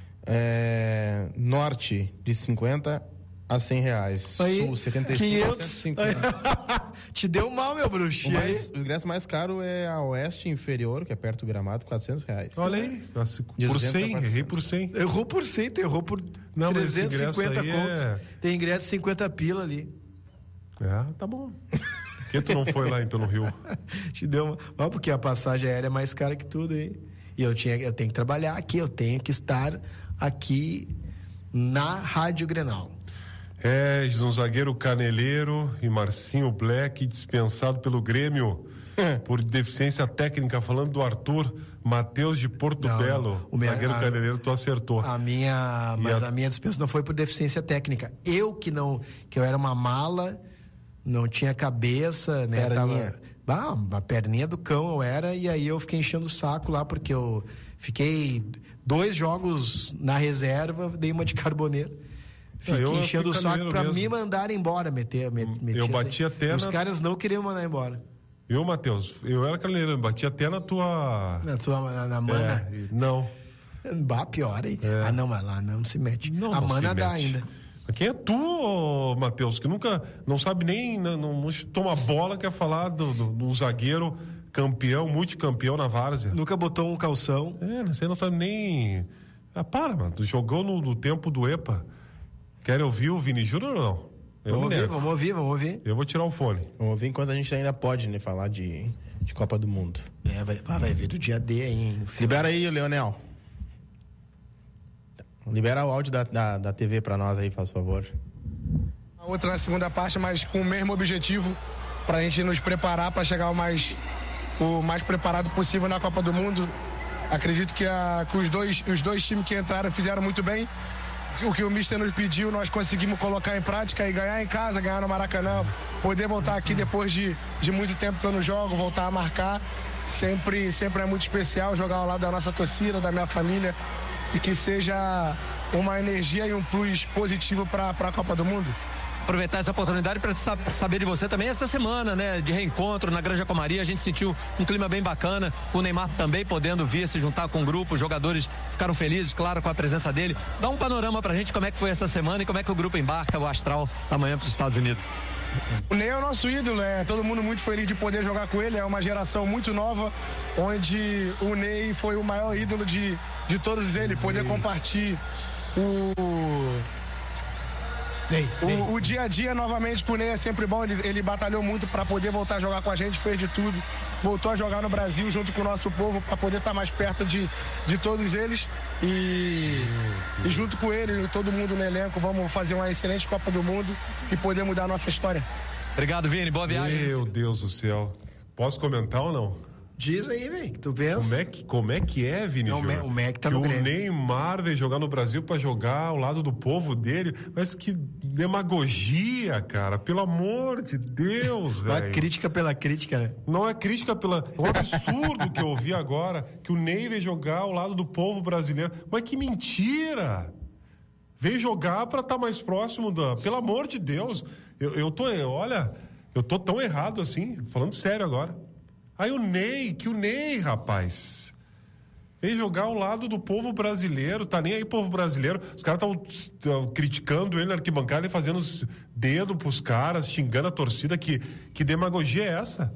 norte de 50 a 100 reais. Aí, Sul 75 a 150. Te deu mal, meu bruxo. O ingresso mais caro é a oeste inferior, que é perto do Gramado, 400 reais. Olha aí, por 100, errei por 100. Errou por 100, errou por 350 contos. Tem ingresso 50 pila ali. Tá bom. Por que tu não foi lá então no Rio? Te deu mal, porque a passagem aérea é mais cara que tudo aí. E eu tenho que trabalhar aqui, eu tenho que estar aqui na Rádio Grenal. Um zagueiro caneleiro e Marcinho Black dispensado pelo Grêmio por deficiência técnica, falando do Arthur Matheus de Porto Belo. O zagueiro caneleiro, tu acertou. A minha dispensa não foi por deficiência técnica. Eu era uma mala, não tinha cabeça, né? Uma perninha do cão eu era, e aí eu fiquei enchendo o saco lá, porque eu fiquei 2 jogos na reserva, dei uma de carboneiro. Fiquei enchendo o saco pra me mandar embora, eu bati até os caras não queriam mandar embora. Eu, Matheus, eu era caneleiro, bati até na tua... Na mana? Não. Pior, hein? Não, mas lá não se mete. A mana dá ainda. Quem é tu, Matheus, que nunca, não sabe nem, não toma bola, quer falar do zagueiro campeão, multicampeão na várzea? Nunca botou um calção. Você não sabe nem... mano, tu jogou no tempo do EPA. Quer ouvir o Vini Júnior ou não? Vamos ouvir. Eu vou tirar o fone. Vamos ouvir enquanto a gente ainda pode, né, falar de Copa do Mundo. Vai vir do dia D aí, hein? Libera aí, Leonel. Libera o áudio da TV pra nós aí, faz favor. Outra na segunda parte, mas com o mesmo objetivo, para a gente nos preparar para chegar o mais preparado possível na Copa do Mundo. Acredito que os dois times que entraram fizeram muito bem. O que o Mister nos pediu, nós conseguimos colocar em prática e ganhar em casa, ganhar no Maracanã, poder voltar aqui depois de muito tempo que eu não jogo, voltar a marcar. Sempre é muito especial jogar ao lado da nossa torcida, da minha família, e que seja uma energia e um plus positivo para a Copa do Mundo. Aproveitar essa oportunidade para saber de você também essa semana, né, de reencontro na Granja Comaria. A gente sentiu um clima bem bacana, com o Neymar também podendo vir se juntar com o grupo. Os jogadores ficaram felizes, claro, com a presença dele. Dá um panorama pra gente como é que foi essa semana e como é que o grupo embarca o Astral amanhã para os Estados Unidos. O Ney é o nosso ídolo, todo mundo muito feliz de poder jogar com ele. É uma geração muito nova, onde o Ney foi o maior ídolo de todos eles. Poder compartilhar o dia a dia novamente com o Ney é sempre bom. Ele batalhou muito para poder voltar a jogar com a gente, fez de tudo, voltou a jogar no Brasil junto com o nosso povo para poder estar mais perto de todos eles e junto com ele, todo mundo no elenco, vamos fazer uma excelente Copa do Mundo e poder mudar a nossa história. Obrigado, Vini, boa viagem. Meu Deus do céu. Posso comentar ou não? Diz aí, velho, que tu pensa. Como é que é, Vini? O Mac tá que no o Grêmio. Neymar veio jogar no Brasil pra jogar ao lado do povo dele. Mas que demagogia, cara. Pelo amor de Deus, velho. Uma crítica pela crítica, né? Não é crítica pela... É um absurdo que eu ouvi agora, que o Ney veio jogar ao lado do povo brasileiro. Mas que mentira! Veio jogar pra estar mais próximo da... Pelo amor de Deus. Eu tô tão errado assim, falando sério agora. Aí o Ney, rapaz, veio jogar ao lado do povo brasileiro, tá nem aí povo brasileiro. Os caras estão criticando ele na arquibancada e fazendo os dedos pros caras, xingando a torcida. Que demagogia é essa?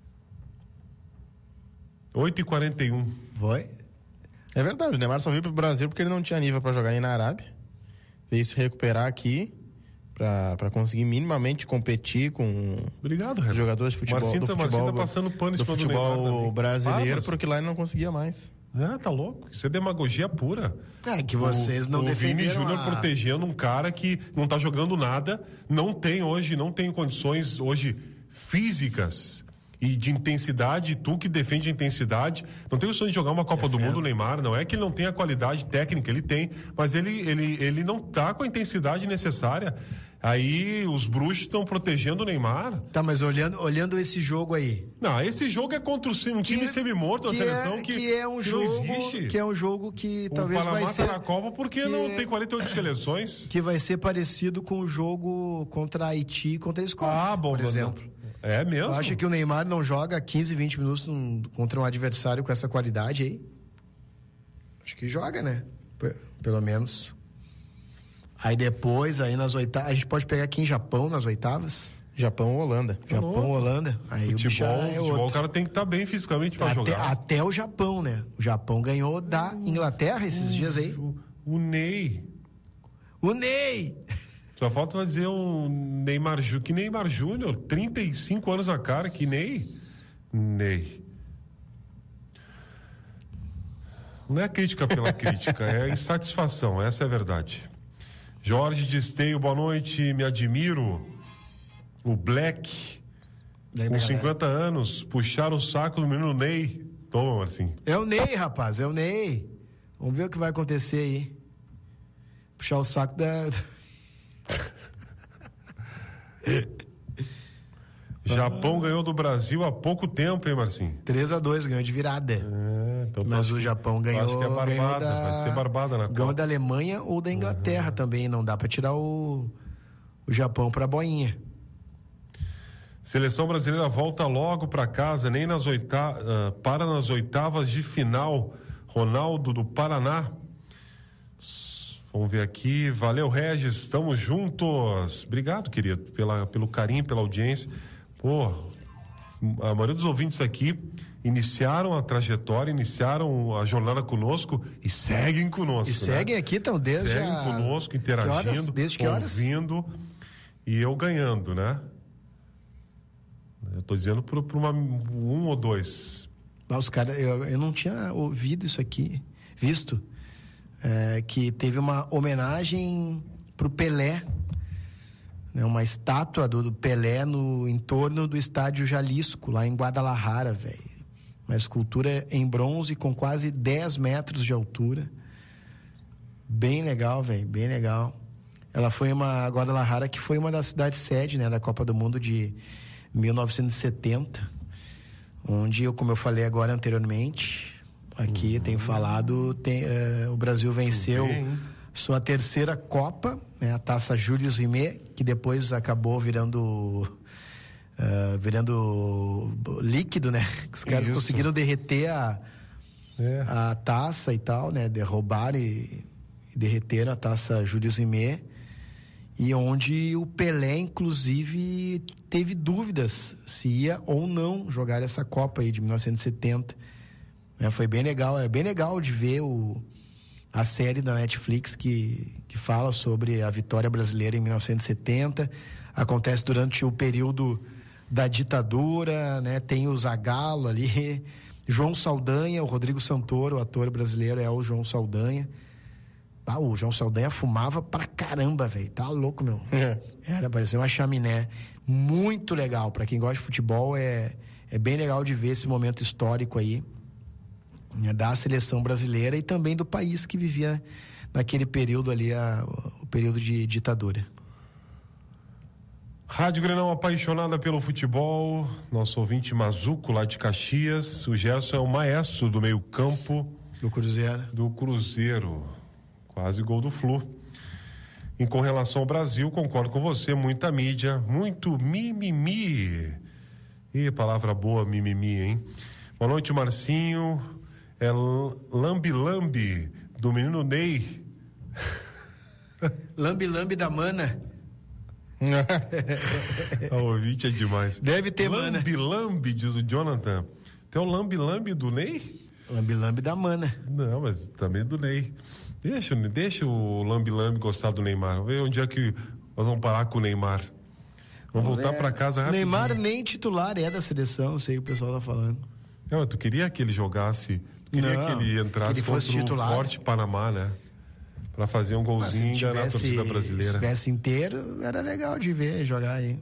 8h41. Foi? É verdade, o Neymar só veio pro Brasil porque ele não tinha nível para jogar nem na Arábia. Veio se recuperar aqui para conseguir minimamente competir com Obrigado, Renan. jogadores de futebol, Marcinho do futebol, tá passando pano em do cima do futebol Neymar brasileiro, porque lá ele não conseguia mais. Tá louco. Isso é demagogia pura. É que vocês não defenderam. O Vini Júnior protegendo um cara que não tá jogando nada, não tem condições hoje físicas e de intensidade. Tu que defende a intensidade, não tem o sonho de jogar uma Copa do Mundo, o Neymar. Não é que ele não tenha a qualidade técnica, ele tem, mas ele não tá com a intensidade necessária. Aí os bruxos estão protegendo o Neymar. Tá, mas olhando esse jogo aí. Não, esse jogo é contra um time semi-morto, a seleção que é um jogo, não existe. Que é um jogo que talvez Panamá vai ser tá na Copa porque não tem 48 seleções. Que vai ser parecido com o jogo contra a Haiti e contra a Escócia, por exemplo. É mesmo? Tu acha que o Neymar não joga 15, 20 minutos contra um adversário com essa qualidade aí? Acho que joga, né? Pelo menos. Aí depois, aí nas oitavas, a gente pode pegar aqui em Japão nas oitavas. Japão ou Holanda. Japão, Holanda. Aí futebol, o cara tem que estar bem fisicamente para jogar. Até o Japão, né? O Japão ganhou da Inglaterra esses dias aí. O Ney. O Ney! Só falta dizer um Neymar Júnior. Que Neymar Júnior? 35 anos na cara, que Ney. Não é crítica pela crítica, é insatisfação, essa é a verdade. Jorge Disteio, boa noite, me admiro. O Black, com 50 anos, puxaram o saco do menino Ney. Toma, Marcinho. É o Ney, rapaz, é o Ney. Vamos ver o que vai acontecer aí. Puxar o saco da... Japão ganhou do Brasil há pouco tempo, hein, Marcinho? 3-2, ganhou de virada. Então mas o Japão ganhou. Acho que é barbada, vai ser barbada na Copa. Ganhou da Alemanha ou da Inglaterra também. Não dá pra tirar o Japão pra boinha. Seleção brasileira volta logo pra casa, nem para nas oitavas de final. Ronaldo do Paraná. Vamos ver aqui. Valeu, Regis. Estamos juntos. Obrigado, querido, pelo carinho, pela audiência. Pô, a maioria dos ouvintes aqui iniciaram a trajetória, iniciaram a jornada conosco e seguem conosco. E seguem aqui, então, desde seguem conosco, interagindo, desde que horas? ouvindo e eu ganhando, né? Eu tô dizendo por um ou dois. Os caras, eu não tinha ouvido isso aqui, visto. Que teve uma homenagem pro Pelé né, uma estátua do Pelé no entorno do estádio Jalisco, lá em Guadalajara, velho. Uma escultura em bronze com quase 10 metros de altura. Bem legal, velho, bem legal. Ela foi Guadalajara, que foi uma das cidades sede, né, da Copa do Mundo de 1970, onde, como eu falei agora anteriormente, aqui tenho falado, o Brasil venceu sua terceira Copa, né, a Taça Jules Rimet, que depois acabou virando líquido, né? Os caras conseguiram derreter a taça e tal, né? Derrubaram e derreteram a Taça Jules Rimet, e onde o Pelé, inclusive, teve dúvidas se ia ou não jogar essa Copa aí de 1970. Foi bem legal, é bem legal de ver a série da Netflix que fala sobre a vitória brasileira em 1970. Acontece durante o período da ditadura, né? Tem o Zagallo ali, João Saldanha, o Rodrigo Santoro, o ator brasileiro, é o João Saldanha. O João Saldanha fumava pra caramba, velho. Tá louco, meu. Parecia uma chaminé. Muito legal. Pra quem gosta de futebol, é bem legal de ver esse momento histórico aí, né, da seleção brasileira e também do país que vivia naquele período ali, o período de ditadura. Rádio Grenal apaixonada pelo futebol. Nosso ouvinte Mazuco, lá de Caxias. O Gerson é o maestro do meio campo. Do Cruzeiro. Quase gol do Flu. E com relação ao Brasil, concordo com você, muita mídia, muito mimimi. Ih, palavra boa, mimimi, hein? Boa noite, Marcinho. É lambi-lambi do menino Ney. Lambi-lambi da mana. O ouvinte é demais. Deve ter mana. Lambi-lambi, diz o Jonathan. Tem o lambi-lambi do Ney? Lambi-lambi da mana. Não, mas também do Ney. Deixa o lambi-lambi gostar do Neymar. Vamos ver onde é que nós vamos parar com o Neymar. Vamos voltar para casa rapidinho. Neymar nem titular é da seleção, sei o que o pessoal tá falando. Não, tu queria que ele jogasse, que ele entrasse que ele fosse contra titular. O Forte Panamá, né? Para fazer um golzinho na torcida brasileira. Se estivesse inteiro, era legal de ver jogar aí.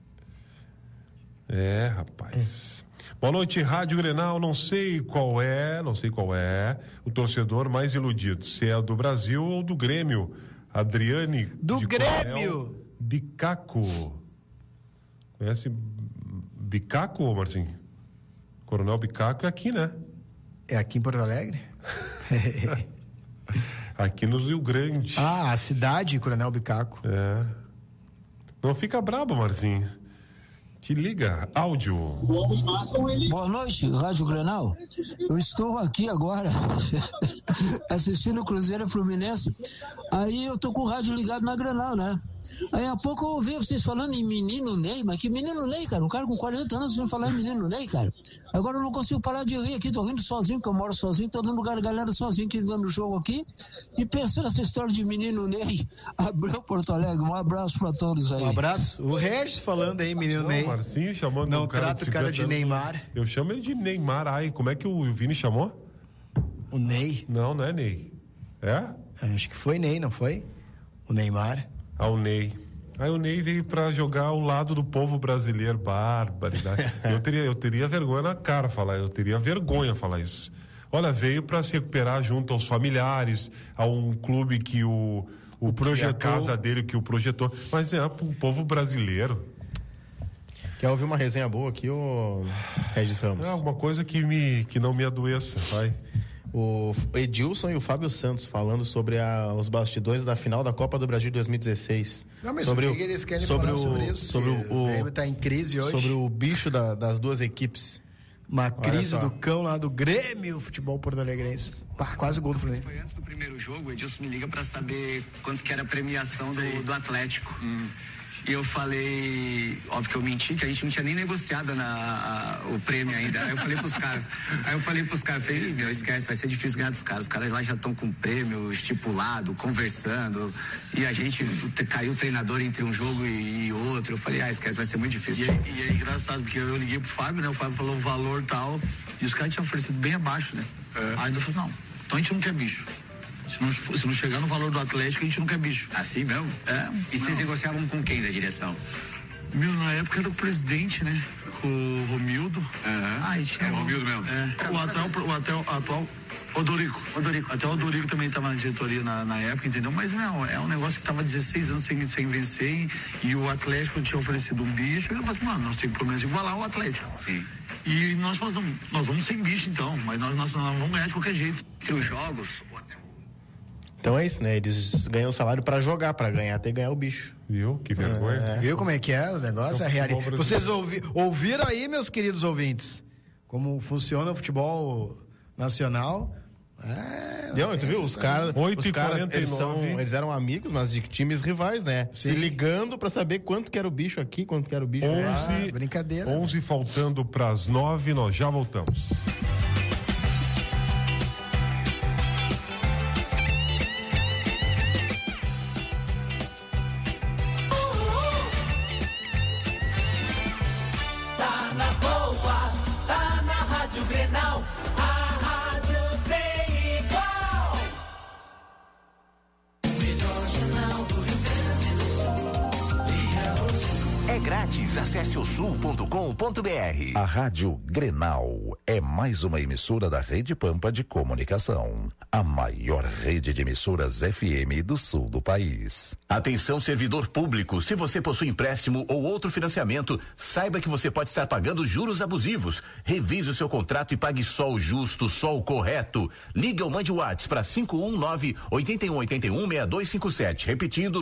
Rapaz. Boa noite, Rádio Grenal. Não sei qual é o torcedor mais iludido, se é do Brasil ou do Grêmio. Adriane do de Grêmio. Coronel Bicaco. Conhece Bicaco, Marcinho? Coronel Bicaco é aqui, né? É aqui em Porto Alegre? Aqui no Rio Grande. A cidade, Coronel Bicaco. Não fica brabo, Marcinho. Te liga, áudio. Boa noite, Rádio Grenal. Eu estou aqui agora assistindo o Cruzeiro e Fluminense. Aí eu tô com o rádio ligado na Grenal, né? Aí há pouco eu ouvi vocês falando em menino Ney, mas que menino Ney, cara? Um cara com 40 anos vem falar em menino Ney, cara. Agora eu não consigo parar de rir aqui, tô rindo sozinho, porque eu moro sozinho, tô no lugar, galera sozinho que vendo o jogo aqui. E pensando nessa história de menino Ney, Abreu Porto Alegre. Um abraço pra todos aí. Um abraço. O Regis falando aí, menino Ney. Marcinho chamando não trata o cara de Neymar. Eu chamo ele de Neymar. Ai, como é que o Vini chamou? O Ney? Não é Ney. Acho que foi Ney, não foi? O Neymar. O Ney. Aí o Ney veio pra jogar ao lado do povo brasileiro. Barbaridade. eu teria vergonha na cara falar. Eu teria vergonha falar isso. Olha, veio pra se recuperar junto aos familiares, a um clube que o projetou, a casa dele que o projetou. Mas pro povo brasileiro. Quer ouvir uma resenha boa aqui, ô Regis Ramos? Alguma coisa que não me adoeça, vai. O Edilson e o Fábio Santos falando sobre os bastidores da final da Copa do Brasil de 2016. Não, mas sobre o que eles querem falar sobre isso? O Grêmio tá em crise hoje. Sobre o bicho das duas equipes. Uma crise do cão lá do Grêmio, futebol porto-alegrense. Quase o gol do Fluminense. Foi antes do primeiro jogo, o Edilson me liga pra saber quanto que era a premiação do Atlético. E eu falei, óbvio que eu menti, que a gente não tinha nem negociado o prêmio ainda. Aí eu falei pros caras, falei, meu, esquece, vai ser difícil ganhar dos caras. Os caras lá já estão com o prêmio estipulado, conversando. E a gente caiu o treinador entre um jogo e outro. Eu falei, esquece, vai ser muito difícil. E é engraçado, porque eu liguei pro Fábio, né? O Fábio falou o valor tal, e os caras tinham oferecido bem abaixo, né? Aí eu falei, não, então a gente não quer bicho. Se não chegar no valor do Atlético, a gente não quer bicho. Assim mesmo? É. E vocês negociavam com quem da direção? Na época era o presidente, né? Com o Romildo. Tinha o Romildo mesmo? O atual Odorico. Até o Odorico também estava na diretoria na época, entendeu? Mas não, é um negócio que estava 16 anos sem vencer e o Atlético tinha oferecido um bicho. E eu falei, mano, nós temos pelo menos igualar o Atlético. Sim. E nós vamos sem bicho então, mas nós vamos ganhar de qualquer jeito. Entre os jogos... Então é isso, né? Eles ganham salário pra jogar, pra ganhar, até ganhar o bicho. Viu? Que vergonha. Viu como é que é os negócios? É a realidade. Vocês ouviram aí, meus queridos ouvintes, como funciona o futebol nacional? Tu viu? Os caras eles eram amigos, mas de times rivais, né? Sim. Se ligando pra saber quanto que era o bicho aqui, quanto que era o bicho lá. Brincadeira. 11 faltando pras 9, nós já voltamos. Acesse o sul.com.br. A Rádio Grenal é mais uma emissora da Rede Pampa de Comunicação, a maior rede de emissoras FM do sul do país. Atenção, servidor público, se você possui empréstimo ou outro financiamento, saiba que você pode estar pagando juros abusivos. Revise o seu contrato e pague só o justo, só o correto. Ligue ou mande o WhatsApp para 519-8181-6257, repetindo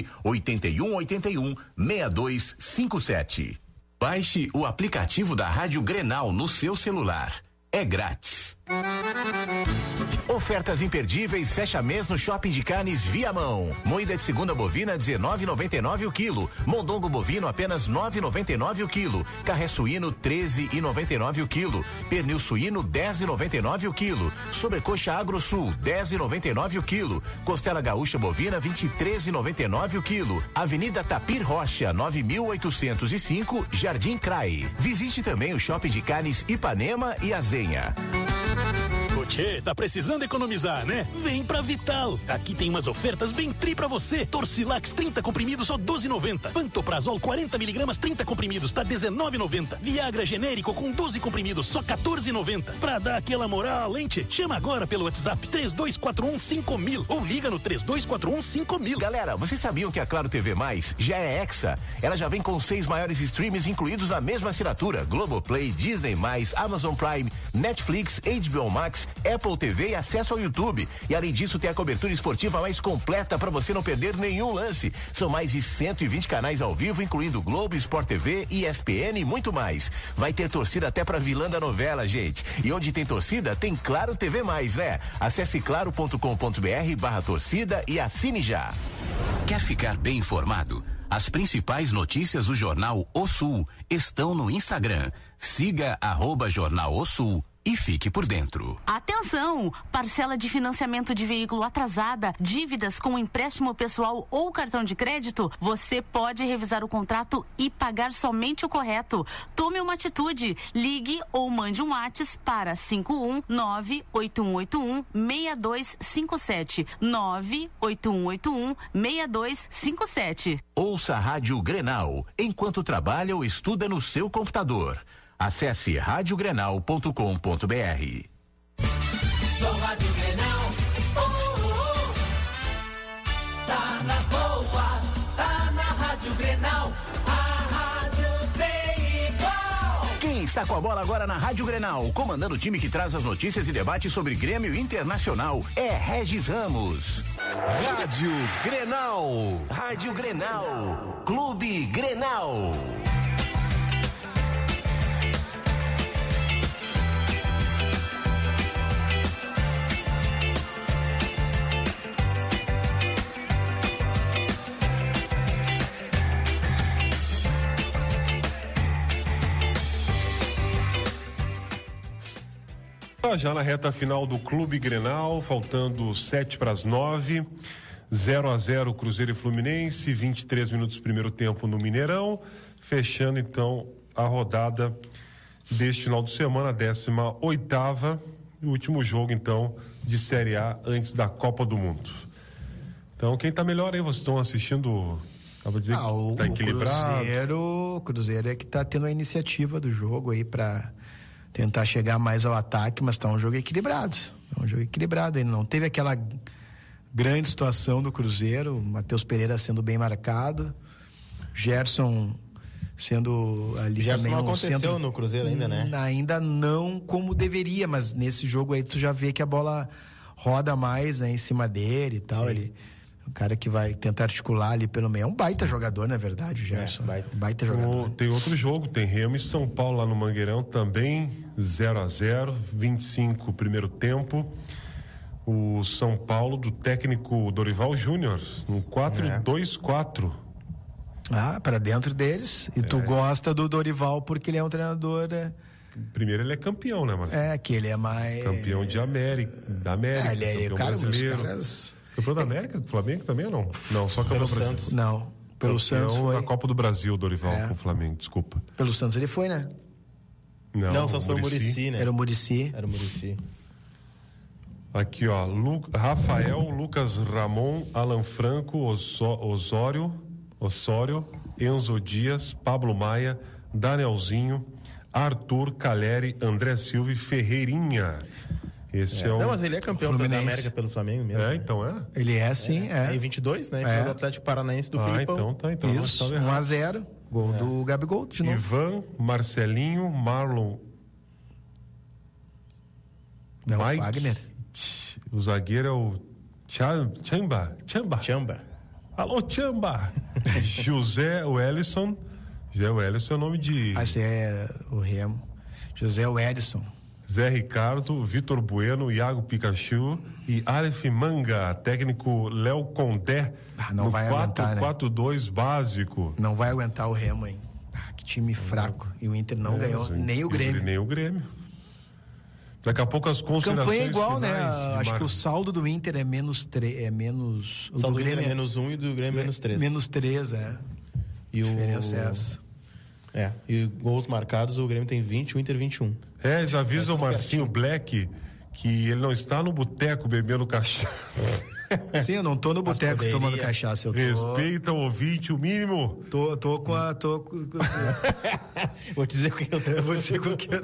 98181-6257. Baixe o aplicativo da Rádio Grenal no seu celular. É grátis. Ofertas imperdíveis, fecha mês no Shopping de Carnes Viamão. Moída de segunda bovina, R$19,99 o quilo. Mondongo bovino, apenas R$9,99 o quilo. Carré suíno, R$13,99 o quilo. Pernil suíno, R$10,99 o quilo. Sobrecoxa Agrosul, R$10,99 o quilo. Costela gaúcha bovina, R$23,99 o quilo. Avenida Tapir Rocha, 9.805, Jardim Crai. Visite também o Shopping de Carnes Ipanema e Azenha. Tchê, tá precisando economizar, né? Vem pra Vital. Aqui tem umas ofertas bem tri pra você. Torcilax 30 comprimidos só R$12,90. Pantoprazol 40mg 30 comprimidos tá R$19,90. Viagra genérico com 12 comprimidos só R$14,90. Pra dar aquela moral, hein, tchê? Chama agora pelo WhatsApp 3241-5000 ou liga no 3241-5000. Galera, vocês sabiam que a Claro TV Mais já é Hexa? Ela já vem com 6 maiores streams incluídos na mesma assinatura: Globoplay, Disney+, Amazon Prime, Netflix, HBO Max, Apple TV e acesso ao YouTube. E além disso, tem a cobertura esportiva mais completa para você não perder nenhum lance. São mais de 120 canais ao vivo, incluindo Globo, Sport TV, ESPN e muito mais. Vai ter torcida até pra vilã da novela, gente. E onde tem torcida, tem Claro TV+, né? Acesse claro.com.br/torcida e assine já. Quer ficar bem informado? As principais notícias do Jornal O Sul estão no Instagram. Siga @Jornal O Sul e fique por dentro. Atenção! Parcela de financiamento de veículo atrasada, dívidas com empréstimo pessoal ou cartão de crédito, você pode revisar o contrato e pagar somente o correto. Tome uma atitude. Ligue ou mande um WhatsApp para 519-8181-6257. 98181-6257. Ouça a Rádio Grenal enquanto trabalha ou estuda no seu computador. Acesse radiogrenal.com.br. Sou Rádio Grenal, tá na boa, tá na Rádio Grenal, a rádio sem igual. Quem está com a bola agora na Rádio Grenal, comandando o time que traz as notícias e debates sobre Grêmio Internacional, é Regis Ramos. Rádio Grenal. Rádio Grenal. Clube Grenal. Já na reta final do Clube Grenal, faltando 7:09, 0-0 Cruzeiro e Fluminense, 23 minutos do primeiro tempo no Mineirão, fechando então a rodada deste final de semana, 18ª, o último jogo então de Série A antes da Copa do Mundo. Então, quem está melhor aí? Vocês estão assistindo? Acaba de dizer que está equilibrado. O Cruzeiro é que está tendo a iniciativa do jogo aí para tentar chegar mais ao ataque, mas está um jogo equilibrado. É um jogo equilibrado. Ele não teve aquela grande situação do Cruzeiro, Matheus Pereira sendo bem marcado, Gerson sendo ali Gerson também não aconteceu no Cruzeiro ainda, né? Ainda não como deveria, mas nesse jogo aí tu já vê que a bola roda mais, né, em cima dele e tal. Ele, o cara que vai tentar articular ali pelo meio. É um baita jogador, na verdade, o Gerson. Baita jogador. Tem outro jogo, tem Remo e São Paulo lá no Mangueirão também, 0-0, 25 primeiro tempo. O São Paulo do técnico Dorival Júnior, um 4-2-4. Para dentro deles. E tu gosta do Dorival porque ele é um treinador... Primeiro ele é campeão, né, Marcelo? Que ele é mais... Campeão da América, ele é campeão cara, brasileiro. Caras... Campeão da América, do Flamengo também ou não? Não, só campeão brasileiro. Santos. Não, pelo Santos foi. Da Copa do Brasil, Dorival, com o Flamengo, desculpa. Pelo Santos ele foi, né? Não, só foi o Muricy, né? Era o Muricy. Aqui, ó, Rafael, Lucas Ramon, Alan Franco, Osório, Enzo Dias, Pablo Maia, Danielzinho, Arthur, Caleri, André Silva e Ferreirinha. Esse é o... Não, mas ele é campeão da América pelo Flamengo mesmo. Então é? Ele é, sim, Em 22, né? Esse é o Atlético Paranaense do Filipão. Então isso, 1-0, gol do Gabigol, de novo. Ivan, Marcelinho, Marlon... Mike, Wagner. O zagueiro é o Chamba. Alô, Chamba. José Wellison. José Wellison é o nome de... Esse é o Remo. José Wellison. Zé Ricardo, Vitor Bueno, Iago Pikachu e Aleph Manga, técnico Léo Condé. Não vai aguentar, 4-4-2 básico. Não vai aguentar o Remo, hein? Que time fraco. E o Inter não ganhou, nem o Grêmio. Nem o Grêmio. Daqui a pouco as considerações campanha igual, finais, né? Acho que o saldo do Inter é menos... O saldo do Grêmio é menos 1 e do Grêmio é menos 3. Menos 3, E a diferença é essa. E gols marcados, o Grêmio tem 20, o Inter 21. Eles avisam o Marcinho Black que ele não está no boteco bebendo cachaça. Sim, eu não tô no boteco tomando cachaça. Eu tô... Respeita o ouvinte, o mínimo. Tô com a... Vou dizer o que eu tô. Vou dizer o que eu...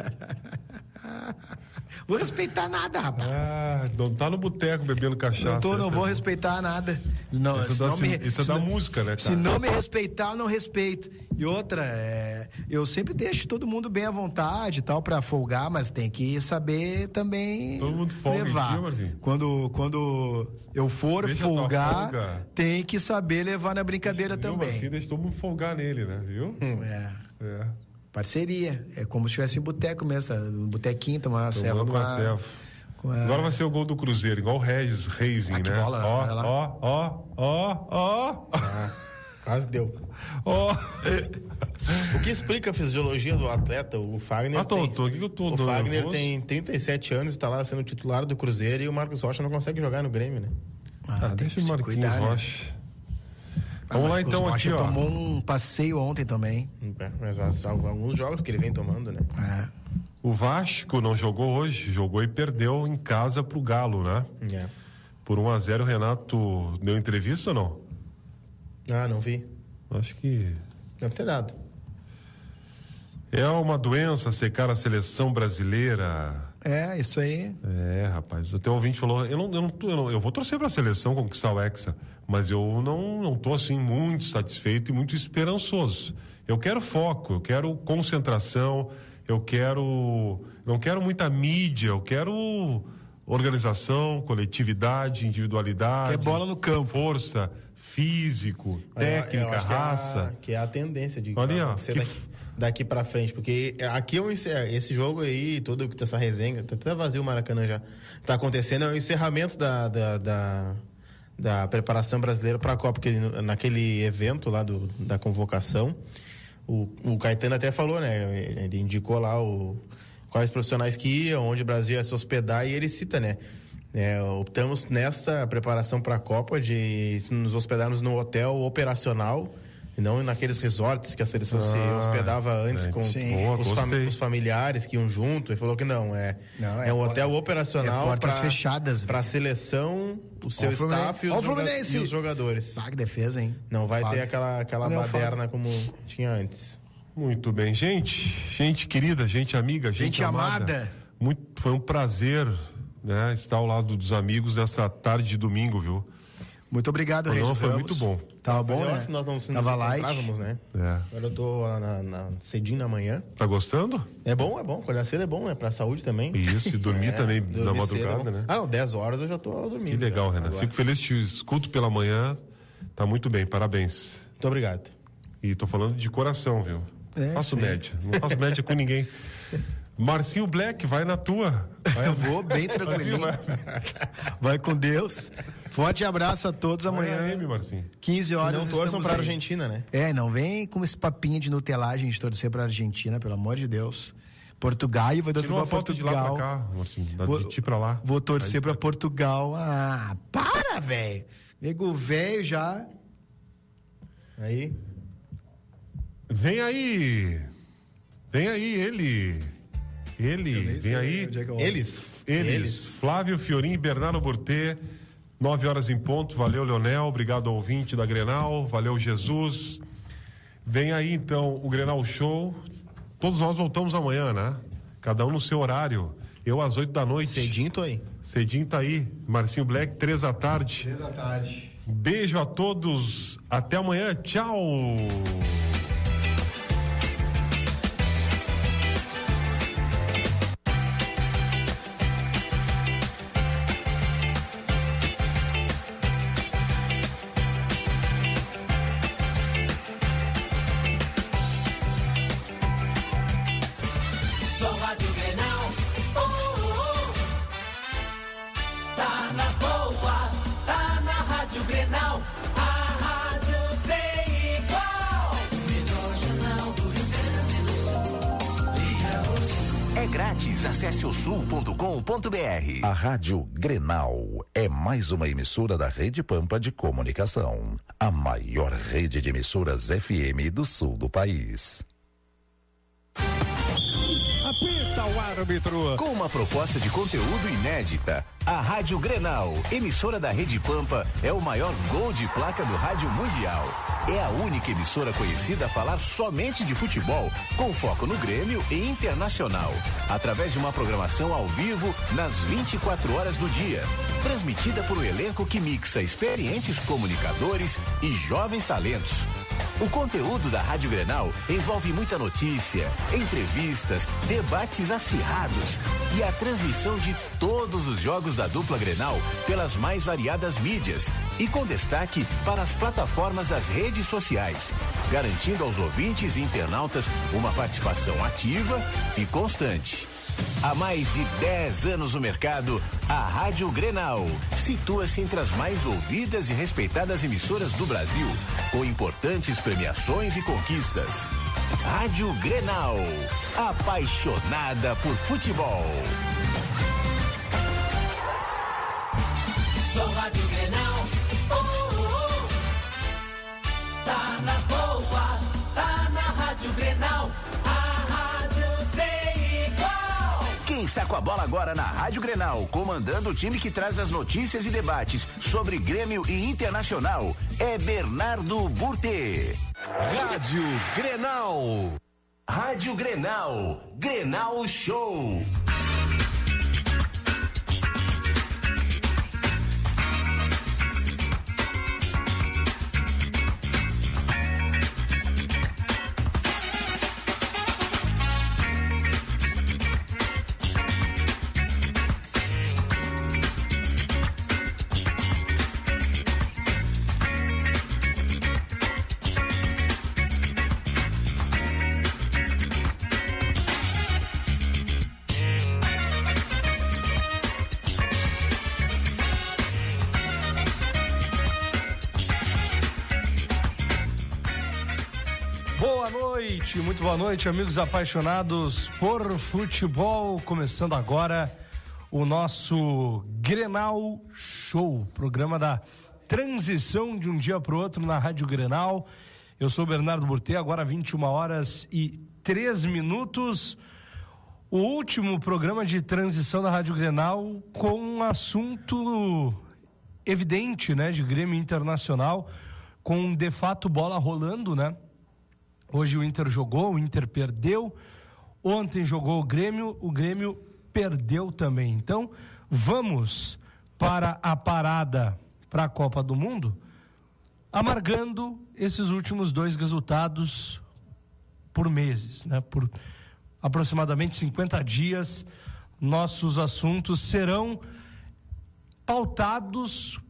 Vou respeitar nada, rapaz. Não tá no boteco bebendo cachaça. Não vou respeitar nada. Não, isso é da música, né, cara? Se não me respeitar, eu não respeito. E outra, eu sempre deixo todo mundo bem à vontade e tal, pra folgar, mas tem que saber também todo mundo folga levar. Quando eu for folgar, tem que saber levar na brincadeira também. Assim, deixa todo mundo folgar nele, né? Viu? Parceria. É como se tivesse um boteco mesmo, um botequinho, tomar uma ceva com a... Agora vai ser o gol do Cruzeiro, igual o Regis Racing, né? Bola, quase deu. O que explica a fisiologia do atleta? O Fagner o Fagner tem 37 anos, está lá sendo titular do Cruzeiro e o Marcos Rocha não consegue jogar no Grêmio, né? Deixa o Marquinhos Rocha. Vamos lá então, Rocha aqui, ó. Tomou um passeio ontem também. Mas alguns jogos que ele vem tomando, né? O Vasco não jogou hoje, jogou e perdeu em casa pro Galo, né? Por 1-0, o Renato deu entrevista ou não? Não vi. Acho que... Deve ter dado. É uma doença secar a seleção brasileira. Isso aí. Rapaz, até o ouvinte falou, eu vou torcer pra seleção conquistar o Hexa, mas eu não tô assim muito satisfeito e muito esperançoso. Eu quero foco, eu quero concentração, não quero muita mídia, eu quero organização, coletividade, individualidade. Quer bola no campo. Força, físico, técnica, raça. Que é a tendência de acontecer daqui pra frente, porque aqui esse jogo aí, todo essa resenha, tá até vazio o Maracanã já, tá acontecendo, é o encerramento da preparação brasileira pra Copa, porque naquele evento lá da convocação, o Caetano até falou, né, ele indicou lá quais profissionais que iam, onde o Brasil ia se hospedar, e ele cita, né, optamos nesta preparação para a Copa de nos hospedarmos no hotel operacional E não naqueles resorts que a seleção se hospedava antes com os familiares que iam junto. Ele falou que não, é um hotel operacional portas fechadas para a seleção, o seu staff e os jogadores. Que defesa, hein? Não vai ter aquela baderna como tinha antes. Muito bem, gente querida, gente amiga, gente amada. Foi um prazer, né, estar ao lado dos amigos nessa tarde de domingo, viu? Muito obrigado, Regis. Foi muito bom. Tava bom, né? Se nós não Tava nos encontrávamos, né? Agora eu tô cedinho na manhã. Tá gostando? É bom. Acordar cedo é bom, né? Pra saúde também. Isso, e dormir também na madrugada, né? 10 horas eu já tô dormindo. Que legal, Renan. Agora. Fico feliz, te escuto pela manhã. Tá muito bem, parabéns. Muito obrigado. E tô falando de coração, viu? Faço média. Não faço média com ninguém. Marcinho Black, vai na tua. Eu vou bem tranquilinho. Vai com Deus. Forte abraço a todos amanhã. 15 horas. Não torçam pra Argentina, né? Não vem com esse papinho de nutelagem de torcer pra Argentina, pelo amor de Deus. Portugal, vai dar tudo pra Portugal. De lá pra cá, Marcinho. De ti pra lá. Vou torcer pra Portugal. Para, velho. Nego velho já. Aí. Vem aí ele. Vem aí. Eles. Flávio Fiorim e Bernardo Burtê. 9 horas em ponto. Valeu, Leonel. Obrigado ao ouvinte da Grenal. Valeu, Jesus. Vem aí, então, o Grenal Show. Todos nós voltamos amanhã, né? Cada um no seu horário. Eu às 8 da noite. Cedinho tô aí. Cedinho tá aí. Marcinho Black, 3 da tarde. 3 da tarde. Beijo a todos. Até amanhã. Tchau. Acesse o sul.com.br. A Rádio Grenal é mais uma emissora da Rede Pampa de Comunicação, a maior rede de emissoras FM do sul do país. Apita o árbitro. Com uma proposta de conteúdo inédita, a Rádio Grenal, emissora da Rede Pampa, é o maior gol de placa do rádio mundial. É a única emissora conhecida a falar somente de futebol, com foco no Grêmio e Internacional, através de uma programação ao vivo nas 24 horas do dia, transmitida por um elenco que mixa experientes comunicadores e jovens talentos. O conteúdo da Rádio Grenal envolve muita notícia, entrevistas, debates acirrados e a transmissão de todos os jogos da dupla Grenal pelas mais variadas mídias e com destaque para as plataformas das redes sociais, garantindo aos ouvintes e internautas uma participação ativa e constante. Há mais de 10 anos no mercado, a Rádio Grenal situa-se entre as mais ouvidas e respeitadas emissoras do Brasil, com importantes premiações e conquistas. Rádio Grenal, apaixonada por futebol. Sou Rádio Grenal, tá na boa, tá na Rádio Grenal, a rádio sem igual. Quem está com a bola agora na Rádio Grenal, comandando o time que traz as notícias e debates sobre Grêmio e Internacional, é Bernardo Burtê. Rádio Grenal. Rádio Grenal. Grenal Show. Muito boa noite, amigos apaixonados por futebol. Começando agora o nosso Grenal Show, programa da transição de um dia para o outro na Rádio Grenal. Eu sou o Bernardo Burtê, agora 21h03. O último programa de transição da Rádio Grenal com um assunto evidente, né, de Grêmio Internacional, com de fato bola rolando, né? Hoje o Inter jogou, o Inter perdeu. Ontem jogou o Grêmio perdeu também. Então, vamos para a parada para a Copa do Mundo, amargando esses últimos 2 resultados por meses, né? Por aproximadamente 50 dias, nossos assuntos serão pautados